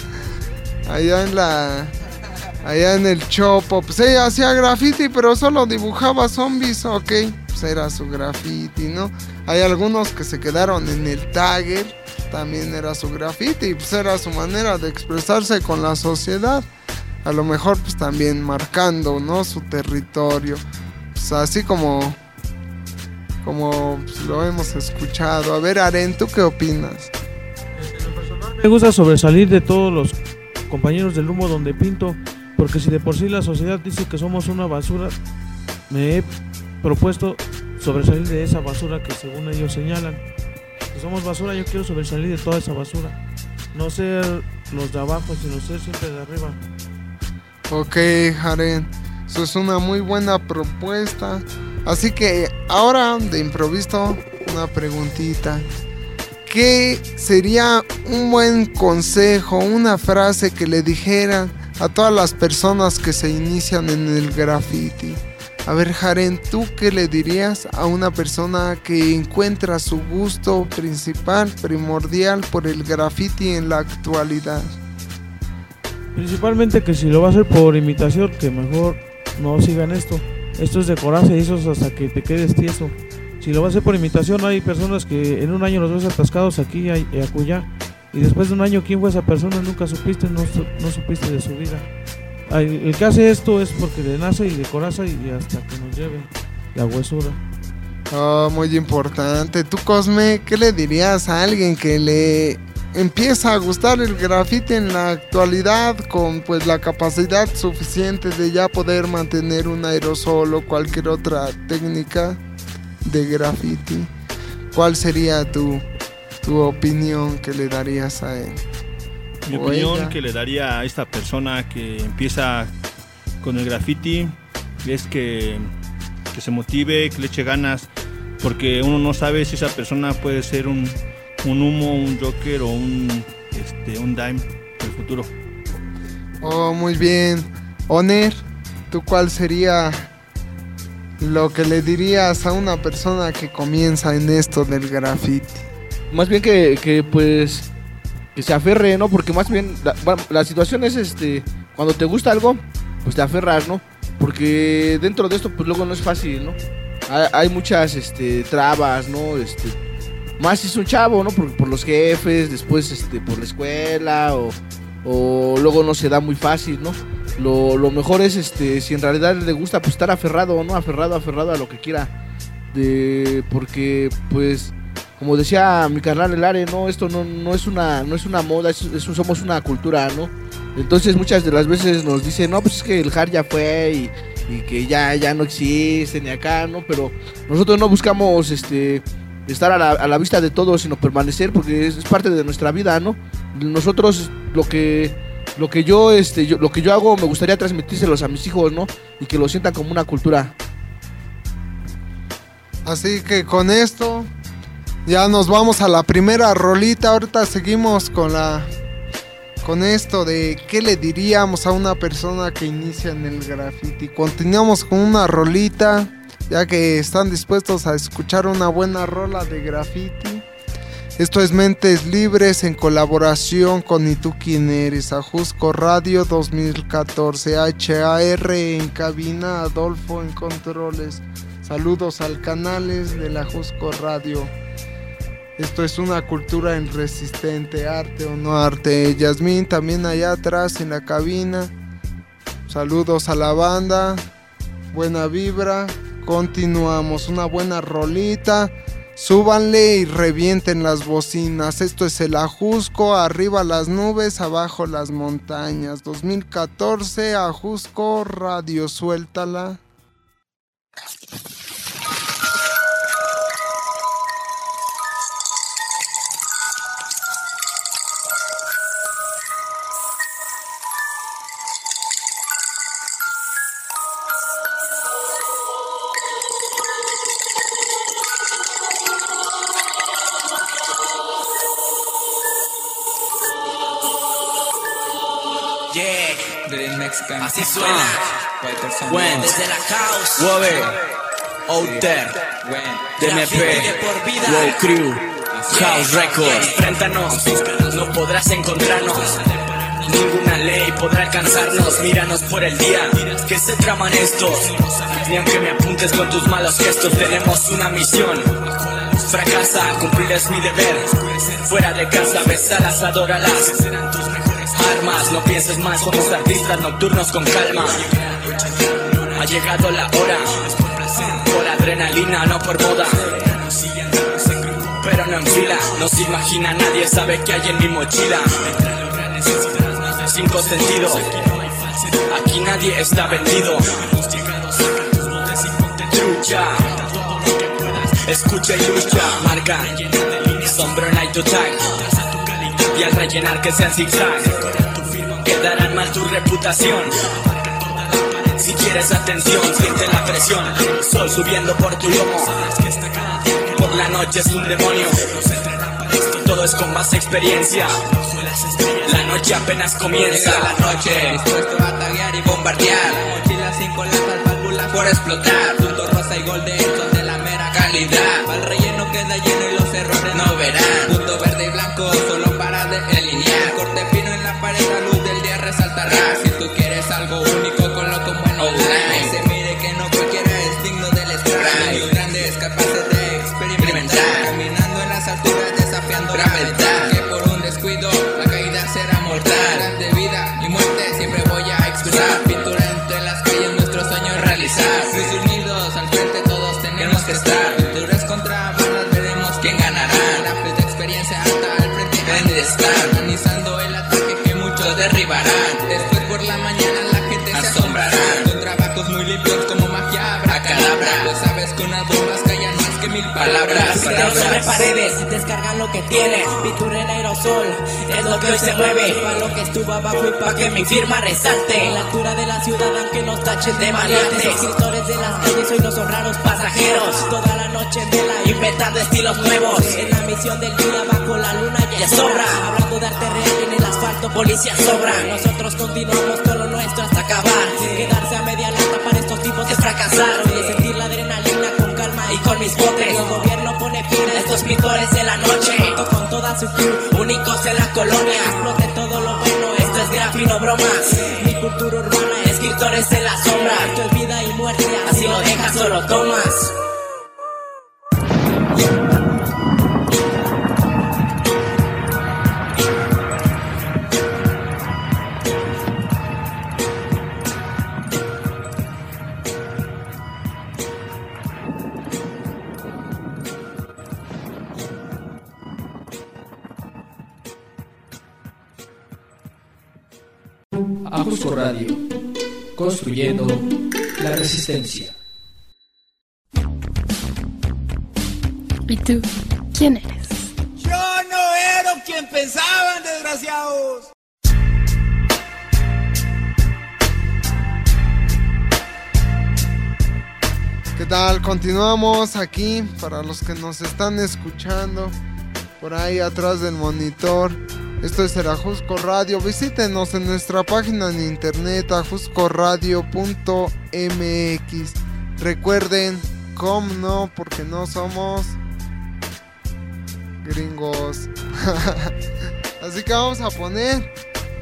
allá en la... Allá en el Chopo, pues ella hacía graffiti, pero solo dibujaba zombies, ok, pues era su graffiti, ¿no? Hay algunos que se quedaron en el Tagger, también era su graffiti, pues era su manera de expresarse con la sociedad. A lo mejor pues también marcando, ¿no? Su territorio, pues así como, como pues, lo hemos escuchado. A ver, Aren, ¿tú qué opinas? Me gusta sobresalir de todos los compañeros del humo donde pinto. Porque si de por sí la sociedad dice que somos una basura, me he propuesto sobresalir de esa basura que según ellos señalan. Si somos basura, yo quiero sobresalir de toda esa basura. No ser los de abajo, sino ser siempre de arriba. Ok, Jaren, eso es una muy buena propuesta. Así que ahora, de improviso, una preguntita. ¿Qué sería un buen consejo, una frase que le dijeran a todas las personas que se inician en el graffiti? A ver, Jaren, ¿tú qué le dirías a una persona que encuentra su gusto principal, primordial por el graffiti en la actualidad? Principalmente que si lo va a hacer por imitación, que mejor no sigan esto. Esto es de coraje y eso es hasta que te quedes tieso. Si lo va a hacer por imitación, hay personas que en un año los ves atascados aquí y acullá. Y después de un año, ¿quién fue esa persona? Nunca supiste, no, no supiste de su vida. El que hace esto es porque le nace y de coraza y hasta que nos lleve la huesura. Oh, muy importante. Tú, Cosme, ¿qué le dirías a alguien que le empieza a gustar el graffiti en la actualidad con pues la capacidad suficiente de ya poder mantener un aerosol o cualquier otra técnica de graffiti? ¿Cuál sería tu, tu opinión que le darías a él? Mi o opinión ella? que le daría a esta persona que empieza con el graffiti es que, que se motive, que le eche ganas, porque uno no sabe si esa persona puede ser un, un humo, un joker o un, este, un dime en el futuro. Oh, muy bien. Oner, ¿tú cuál sería lo que le dirías a una persona que comienza en esto del graffiti? Más bien que, que pues que se aferre, ¿no? Porque más bien la, bueno, la situación es este, cuando te gusta algo, pues te aferras, ¿no? Porque dentro de esto pues luego no es fácil, ¿no? Hay, hay muchas este trabas, ¿no? Este, más si es un chavo, ¿no? Por, por los jefes, después este por la escuela o, o luego no se da muy fácil, ¿no? Lo, lo mejor es este si en realidad le gusta pues estar aferrado, ¿no? Aferrado, aferrado a lo que quiera. De porque pues como decía mi carnal el Are, no, esto no, no es una no es una moda, es, es, somos una cultura, ¿no? Entonces muchas de las veces nos dicen, no, pues es que el hard ya fue y, y que ya, ya no existe ni acá, ¿no? Pero nosotros no buscamos este estar a la, a la vista de todos, sino permanecer, porque es, es parte de nuestra vida, ¿no? Nosotros lo que lo que yo este yo, lo que yo hago me gustaría transmitírselos a mis hijos, ¿no? Y que lo sientan como una cultura. Así que con esto ya nos vamos a la primera rolita. Ahorita seguimos con la con esto de qué le diríamos a una persona que inicia en el graffiti. Continuamos con una rolita, ya que están dispuestos a escuchar una buena rola de graffiti. Esto es Mentes Libres en colaboración con ¿Y tú quién eres? Ajusco Radio dos mil catorce. H A R en cabina, Adolfo en controles. Saludos al canales de la Ajusco Radio. Esto es una cultura en resistente, arte o no arte. Yasmín también allá atrás en la cabina. Saludos a la banda. Buena vibra. Continuamos. Una buena rolita. Súbanle y revienten las bocinas. Esto es el Ajusco, arriba las nubes, abajo las montañas. dos mil catorce, Ajusco Radio, suéltala. Así suena. When desde la house. Wove, Outer, D M P, Wow Crew, House Records. Enfréntanos, no podrás encontrarnos. Ninguna ley podrá alcanzarnos. Míranos por el día que se traman estos. Ni aunque me apuntes con tus malos gestos, tenemos una misión. Fracasa, cumplir es mi deber. Fuera de casa, besalas, adóralas. Armas, no pienses más, somos artistas nocturnos con calma. Ha llegado la hora, por adrenalina, no por moda. Pero no en fila, no se imagina, nadie sabe que hay en mi mochila. Cinco sentidos, aquí nadie está vendido. Trucha, escucha y lucha. Marca, sombrero night to tag. Y al rellenar que sean zigzag, quedarán mal tu reputación. Si quieres atención, siente la presión. Sol subiendo por tu lomo. Por la noche es un demonio. Todo es con más experiencia. La noche apenas comienza. La noche dispuesto a taguear y bombardear. Mochilas sin latas, válvulas por explotar. Punto rosa y golden son de la mera calidad. Al relleno queda lleno y los errores no verán. Punto verde y blanco solo para delinear. Corte fino en la pared, la luz del día resaltará. Si tú quieres algo único, ponlo como en online. Se mire que no cualquiera es digno del strike. Los grandes capaces de experimentar. Caminando en las alturas desafiando gravedad. Que por un descuido la caída será mortal. De vida y muerte siempre voy a expresar. Pintura entre las calles, nuestros sueños realizar. Muy unidos al frente todos tenemos que estar. Pinturas contra balas, veremos quién ganará. La de experiencia alta al frente han de estar. Organizando el ataque que muchos derribarán. Después por la mañana la gente se asombrará. Con trabajos muy limpios como magia abracadabra. Pues sabes que unas bombas callan más que mil palabras. Palabras sobre paredes, descargan lo que tienen. Pintura en aerosol, es lo que hoy se mueve. Pa' lo que estuvo abajo y pa' que mi firma resalte. En la altura de la ciudad aunque nos tachen de maleantes. Escritores de las calles hoy no son raros pasajeros. Toda la noche en vela inventando estilos nuevos. En la misión del día bajo la luna ya sobra. Hablando de arte real en el asfalto policía sobra. Nosotros continuamos con lo nuestro hasta acabar. Quedarse a media lata para estos tipos es fracasar. Hoy de sentir la adrenalina con calma y con mis botes. El gobierno pone fin a estos pintores de la noche. Junto con toda su crew, únicos en la colonia. Explote todo lo bueno, esto es graffiti, no bromas. Mi cultura urbana, escritores en la sombra. Esto es vida y muerte, así lo dejas o lo tomas. Ajusco Radio, construyendo la resistencia. ¿Y tú quién eres? Yo no era quien pensaban, desgraciados. ¿Qué tal? Continuamos aquí para los que nos están escuchando por ahí atrás del monitor. Esto es el Ajusco Radio. Visítenos en nuestra página en internet ajusco radio punto m x. Recuerden, ¿cómo no? Porque no somos gringos. Así que vamos a poner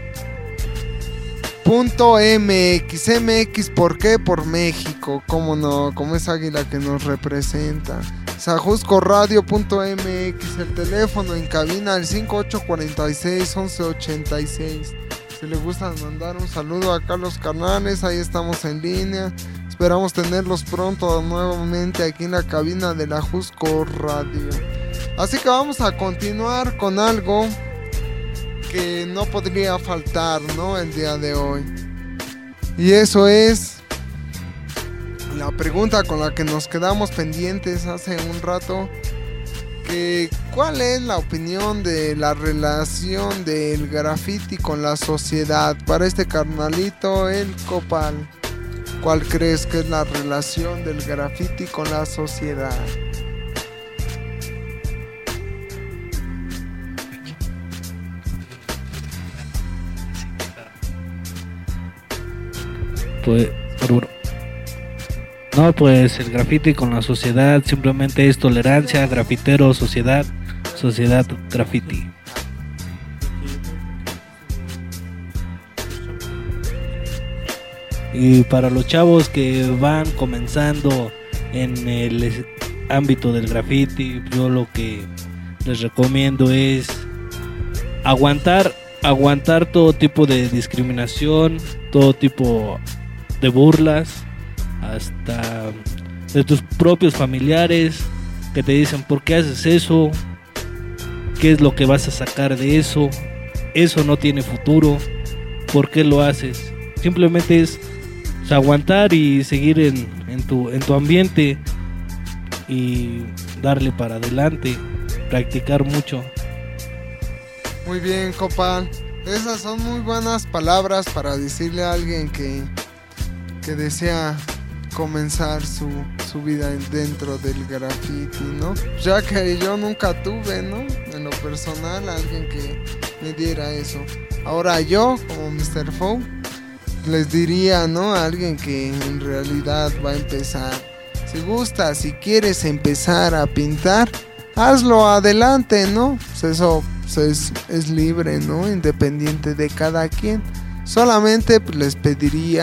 punto .mx. M X, ¿por qué? Por México. ¿Cómo no? Como es águila que nos representa. ajusco radio punto m x, el teléfono en cabina el cinco ocho cuatro seis, once ochenta y seis. Si les gusta mandar un saludo acá a los carnales, ahí estamos en línea. Esperamos tenerlos pronto nuevamente aquí en la cabina de la Jusco Radio. Así que vamos a continuar con algo que no podría faltar, ¿no? El día de hoy. Y eso es la pregunta con la que nos quedamos pendientes hace un rato. Que, ¿cuál es la opinión de la relación del graffiti con la sociedad? Para este carnalito, el Copal, ¿cuál crees que es la relación del graffiti con la sociedad? Pues, no, pues el graffiti con la sociedad simplemente es tolerancia, grafitero, sociedad, sociedad, graffiti. Y para los chavos que van comenzando en el ámbito del graffiti, yo lo que les recomiendo es aguantar, aguantar todo tipo de discriminación, todo tipo de burlas, hasta de tus propios familiares que te dicen ¿por qué haces eso? ¿Qué es lo que vas a sacar de eso? Eso no tiene futuro, ¿por qué lo haces? Simplemente es o sea, aguantar y seguir en, en, tu, en tu ambiente y darle para adelante, practicar mucho. Muy bien, Copal, esas son muy buenas palabras para decirle a alguien que, que desea comenzar su, su vida dentro del graffiti, ¿no? Ya que yo nunca tuve, ¿no? En lo personal, alguien que me diera eso. Ahora yo, como mister Fou, les diría, ¿no? A alguien que en realidad va a empezar. Si gusta, si quieres empezar a pintar, hazlo adelante, ¿no? Pues eso pues es, es libre, ¿no? Independiente de cada quien. Solamente pues, les pediría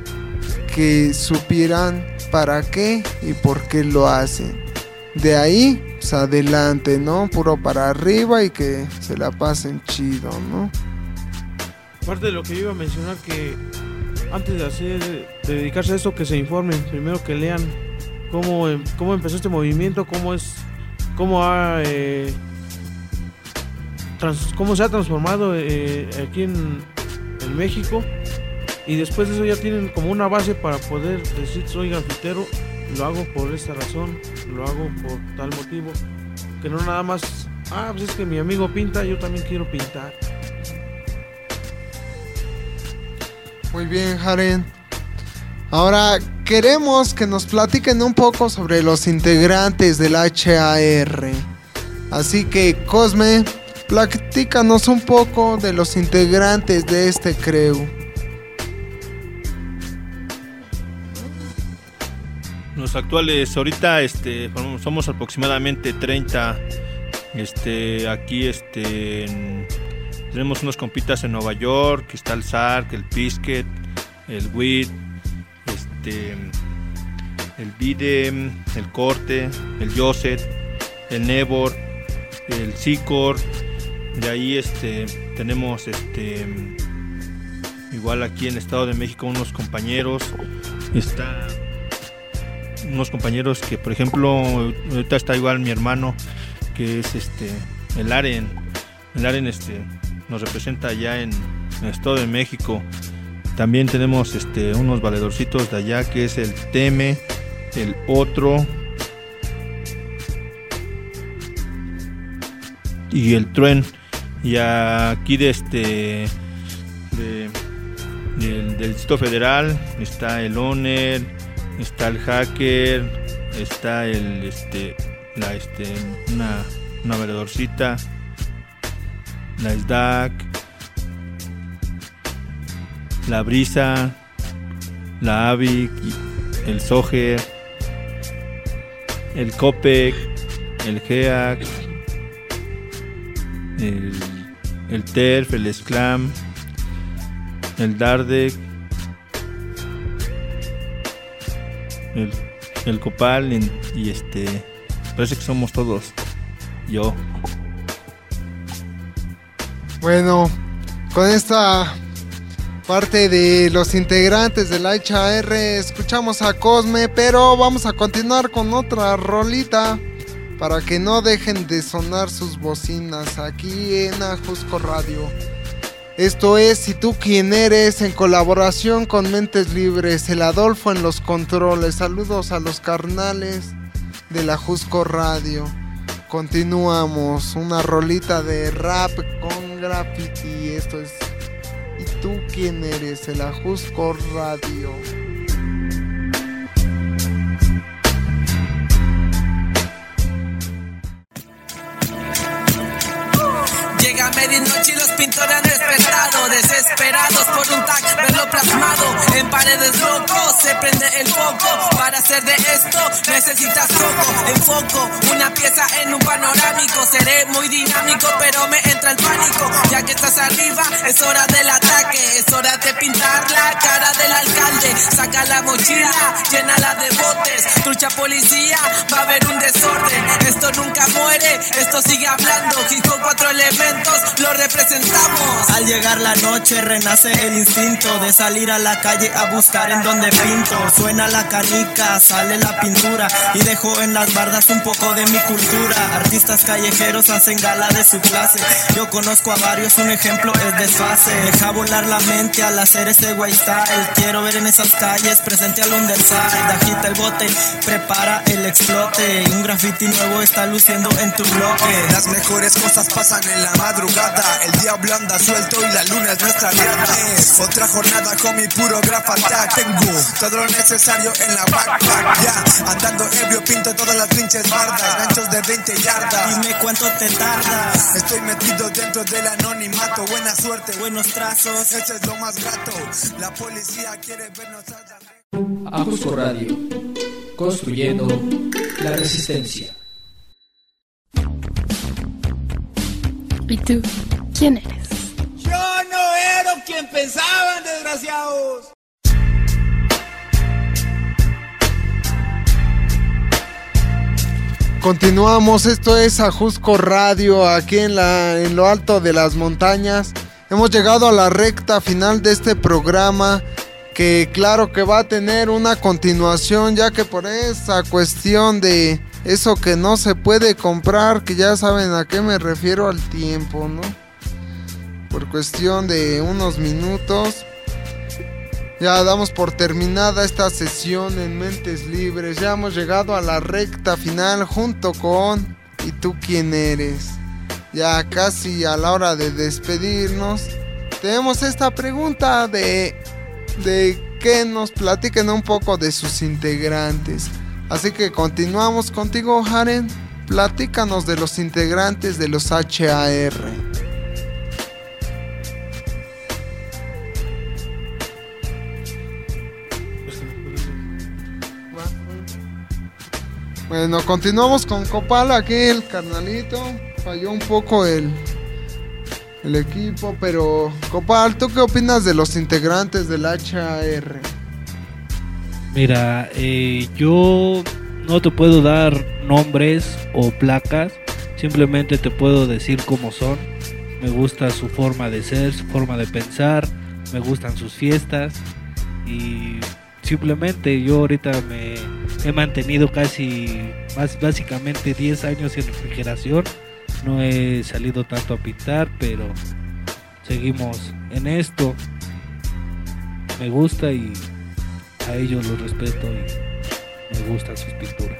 que supieran para qué y por qué lo hacen. De ahí, pues adelante, ¿no? Puro para arriba y que se la pasen chido, ¿no? Parte de lo que yo iba a mencionar, que antes de hacer, de dedicarse a esto, que se informen, primero que lean cómo, cómo empezó este movimiento, cómo es, cómo ha, eh, trans, cómo se ha transformado eh, aquí en, en México. Y después de eso ya tienen como una base para poder decir soy grafitero, lo hago por esta razón, lo hago por tal motivo, que no nada más, ah, pues es que mi amigo pinta, yo también quiero pintar. Muy bien, Jaren. Ahora queremos que nos platiquen un poco sobre los integrantes del H A R. Así que, Cosme, platícanos un poco de los integrantes de este crew. Los actuales, ahorita este, somos aproximadamente treinta. Este, aquí este, en, tenemos unos compitas en Nueva York, está el Sark, el Pisket, el Wit, este, el Bidem, el Corte, el Joseph, el Nebor, el Sicor. De ahí este, tenemos este, igual aquí en el Estado de México unos compañeros. Está unos compañeros que, por ejemplo, ahorita está igual mi hermano, que es este, el Aren. El Aren este, nos representa allá en el Estado de México. También tenemos este, unos valedorcitos de allá, que es el Teme, el Otro y el Truen. Y aquí de este de, del, del Distrito Federal está el Owner, está el Hacker, está el este la este una una valedorcita, la S D A C, la Brisa, la Avic, el Soger, el Copec, el Geac, el, el Terf, el Sclam, el Dardec, el, el Copal y este, parece que somos todos. Yo. Bueno, con esta parte de los integrantes de la H A R. Escuchamos a Cosme, pero vamos a continuar con otra rolita para que no dejen de sonar sus bocinas aquí en Ajusco Radio. Esto es ¿Y tú quién eres?, en colaboración con Mentes Libres, el Adolfo en los controles. Saludos a los carnales de la Ajusco Radio. Continuamos, una rolita de rap con graffiti. Esto es ¿Y tú quién eres?, el Ajusco Radio. Llega medianoche y los pintores han despertado, desesperados por un tag, verlo plasmado en paredes locos. Se prende el foco, para hacer de esto necesitas coco. Enfoco una pieza en un panorámico, seré muy dinámico pero me entra el pánico. Ya que estás arriba es hora del ataque, es hora de pintar la cara del alcalde. Saca la mochila, llénala de botes, trucha policía, va a haber un desorden. Esto nunca muere, esto sigue hablando. Hip Hop cuatro elementos, lo representamos. Al llegar la noche renace el instinto de salir a la calle a buscar en donde pinto. Suena la canica, sale la pintura y dejo en las bardas un poco de mi cultura. Artistas callejeros hacen gala de su clase, yo conozco a varios, un ejemplo es Desfase. Deja volar la mente al hacer ese white style. Quiero ver en esas calles presente al underside. Agita el bote, prepara el explote. Un graffiti nuevo está luciendo en tu bloque. Las mejores cosas pasan en la madrugada, el diablo anda suelto y la luna es nuestra aliada. Es otra jornada con mi puro graph attack. Tengo todo lo necesario en la backpack. Ya, andando ebrio pinto todas las pinches bardas, ganchos de veinte yardas. Dime cuánto te tarda. Estoy metido dentro del anonimato. Buena suerte, buenos trazos, eso es lo más grato. La policía quiere vernos a... Ajusco Radio, construyendo la resistencia. ¿Y tú quién eres? Yo no era quien pensaban, desgraciados. Continuamos, esto es Ajusco Radio, aquí en, la, en lo alto de las montañas. Hemos llegado a la recta final de este programa, que claro que va a tener una continuación, ya que por esa cuestión de eso que no se puede comprar, que ya saben a qué me refiero, al tiempo, ¿no? Por cuestión de unos minutos, ya damos por terminada esta sesión en Mentes Libres. Ya hemos llegado a la recta final junto con ¿Y tú quién eres? Ya casi a la hora de despedirnos, tenemos esta pregunta de, de que nos platiquen un poco de sus integrantes. Así que continuamos contigo, Jaren. Platícanos de los integrantes de los H A R. Bueno, continuamos con Copal, aquí el carnalito. Falló un poco el, el equipo, pero Copal, ¿tú qué opinas de los integrantes del H A R? Mira, eh, yo no te puedo dar nombres o placas, simplemente te puedo decir cómo son. Me gusta su forma de ser, su forma de pensar, me gustan sus fiestas y simplemente yo ahorita me he mantenido casi, más básicamente diez años en refrigeración. No he salido tanto a pintar, pero seguimos en esto. Me gusta y a ellos los respeto y me gustan sus pinturas.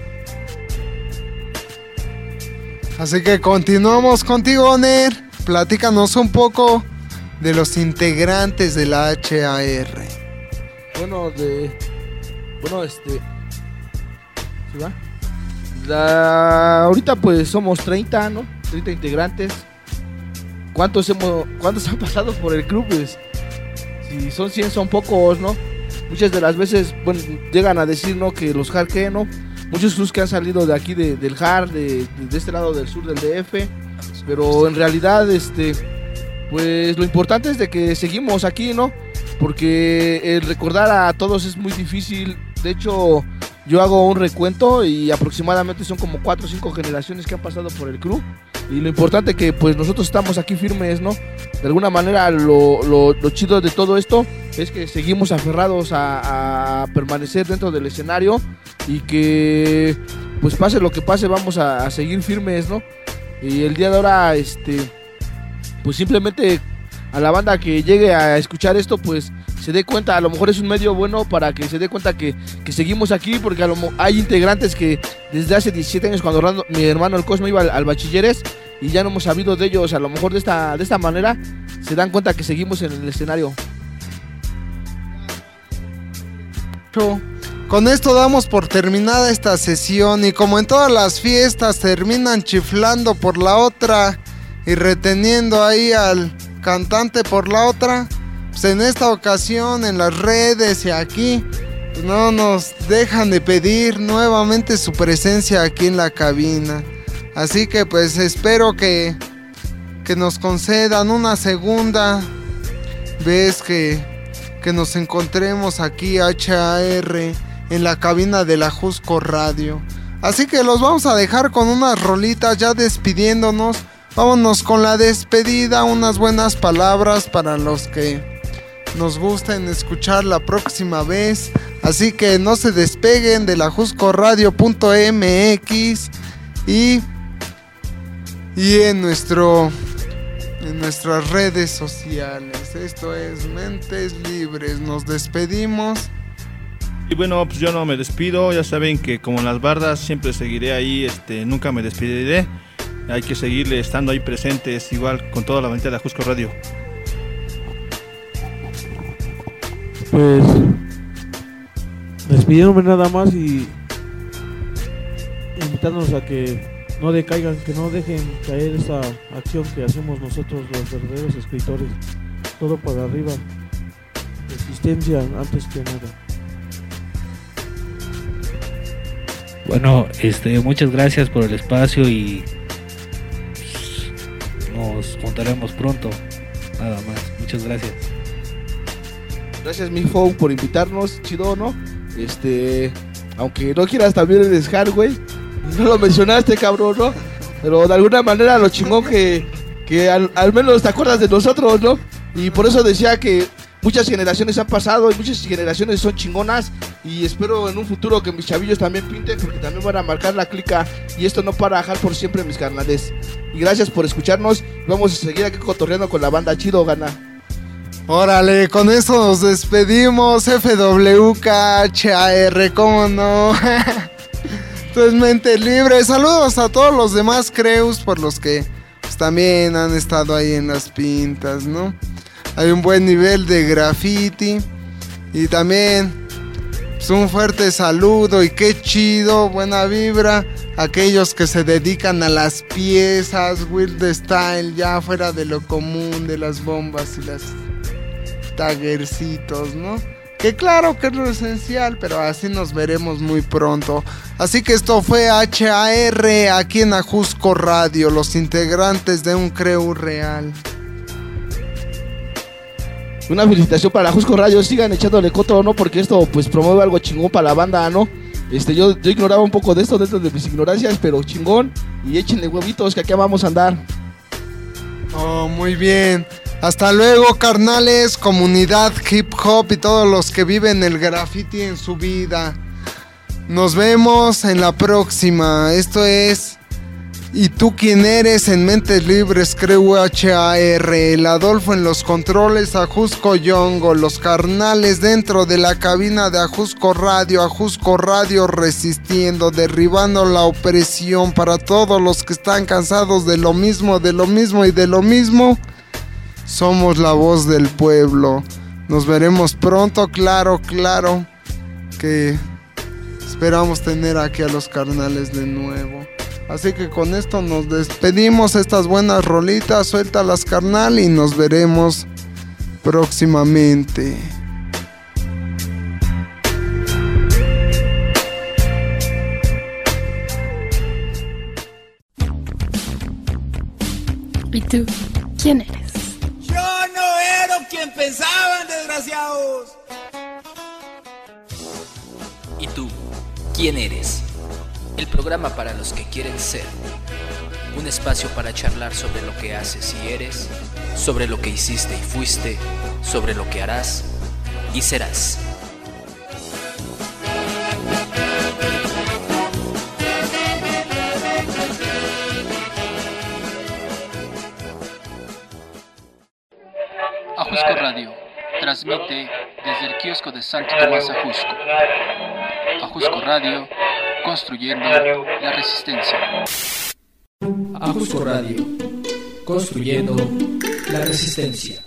Así que continuamos contigo, Ner. Platícanos un poco de los integrantes de la H A R. Bueno, de... Bueno, este... ¿Sí va? La... Ahorita pues somos treinta, ¿no? treinta integrantes. ¿Cuántos hemos... ¿Cuántos han pasado por el club? Pues, si son cien son pocos, ¿no? Muchas de las veces, bueno, llegan a decir, ¿no? Que los hard que, ¿no? Muchos clubs que han salido de aquí de, del hard, de, de este lado del sur del D F. Pero en realidad, este... Pues lo importante es de que seguimos aquí, ¿no? Porque el recordar a todos es muy difícil. De hecho, yo hago un recuento y aproximadamente son como cuatro o cinco generaciones que han pasado por el club. Y lo importante que pues nosotros estamos aquí firmes, ¿no? De alguna manera lo, lo, lo chido de todo esto es que seguimos aferrados a, a permanecer dentro del escenario y que pues pase lo que pase vamos a, a seguir firmes, ¿no? Y el día de ahora, este, pues simplemente a la banda que llegue a escuchar esto, pues se dé cuenta, a lo mejor es un medio bueno para que se dé cuenta que, que seguimos aquí, porque a lo mo- hay integrantes que desde hace diecisiete años, cuando Orlando, mi hermano el Cosmo iba al, al bachilleres, y ya no hemos sabido de ellos, a lo mejor de esta, de esta manera se dan cuenta que seguimos en el escenario. Con esto damos por terminada esta sesión y como en todas las fiestas terminan chiflando por la otra y reteniendo ahí al cantante por la otra, pues en esta ocasión en las redes y aquí pues no nos dejan de pedir nuevamente su presencia aquí en la cabina. Así que pues espero que, que nos concedan una segunda vez que, que nos encontremos aquí H A R en la cabina de la Jusco Radio. Así que los vamos a dejar con unas rolitas ya despidiéndonos. Vámonos con la despedida, unas buenas palabras para los que nos gusten escuchar la próxima vez. Así que no se despeguen de la jusco radio punto m x y, y en, nuestro, en nuestras redes sociales. Esto es Mentes Libres. Nos despedimos. Y bueno, pues yo no me despido. Ya saben que como en las bardas siempre seguiré ahí, este, nunca me despediré. Hay que seguirle estando ahí presentes, igual con toda la bandita de la Jusco Radio. Pues despidiéndome nada más y invitándonos a que no decaigan, que no dejen caer esa acción que hacemos nosotros los verdaderos escritores. Todo para arriba, existencia antes que nada. Bueno, este, muchas gracias por el espacio y nos juntaremos pronto. Nada más, muchas gracias. Gracias mi Fou por invitarnos, chido, ¿no? Este, aunque no quieras también el Scar, güey. No lo mencionaste, cabrón, ¿no? Pero de alguna manera lo chingón que, que al, al menos te acuerdas de nosotros, ¿no? Y por eso decía que muchas generaciones han pasado y muchas generaciones son chingonas. Y espero en un futuro que mis chavillos también pinten, porque también van a marcar la clica. Y esto no para dejar por siempre, mis carnales. Y gracias por escucharnos. Vamos a seguir aquí cotorreando con la banda. Chido, gana. Órale, con eso nos despedimos. F W K H A R, ¿cómo no? Esto es Mente Libre. Saludos a todos los demás crews por los que pues, también han estado ahí en las pintas, ¿no? Hay un buen nivel de graffiti. Y también pues, un fuerte saludo y qué chido, buena vibra. Aquellos que se dedican a las piezas, Wild Style, ya fuera de lo común, de las bombas y las taggercitos, ¿no? Que claro que es lo esencial, pero así nos veremos muy pronto. Así que esto fue H A R aquí en Ajusco Radio, los integrantes de un crew real. Una felicitación para la Jusco Radio, sigan echándole coto, ¿no? Porque esto pues promueve algo chingón para la banda, ¿no? Este, yo, yo ignoraba un poco de esto dentro de mis ignorancias, pero chingón. Y échenle huevitos que aquí vamos a andar. Oh, muy bien. Hasta luego, carnales, comunidad hip hop y todos los que viven el graffiti en su vida. Nos vemos en la próxima. Esto es ¿Y tú quién eres? En Mentes Libres, Crew H A R. El Adolfo en los controles, Ajusco Yongo. Los carnales dentro de la cabina de Ajusco Radio. Ajusco Radio resistiendo, derribando la opresión para todos los que están cansados de lo mismo, de lo mismo y de lo mismo. Somos la voz del pueblo. Nos veremos pronto, claro, claro. Que esperamos tener aquí a los carnales de nuevo. Así que con esto nos despedimos. Estas buenas rolitas, suéltalas, carnal, y nos veremos próximamente. ¿Y tú quién eres? Yo no era quien pensaban, desgraciados. ¿Y tú quién eres? El programa para los que quieren ser. un espacio para charlar sobre lo que haces y eres, sobre lo que hiciste y fuiste, sobre lo que harás y serás. Ajusco Radio transmite desde el kiosco de Santo Tomás Ajusco. Ajusco Radio, construyendo la resistencia. Ajusco Radio, construyendo la resistencia.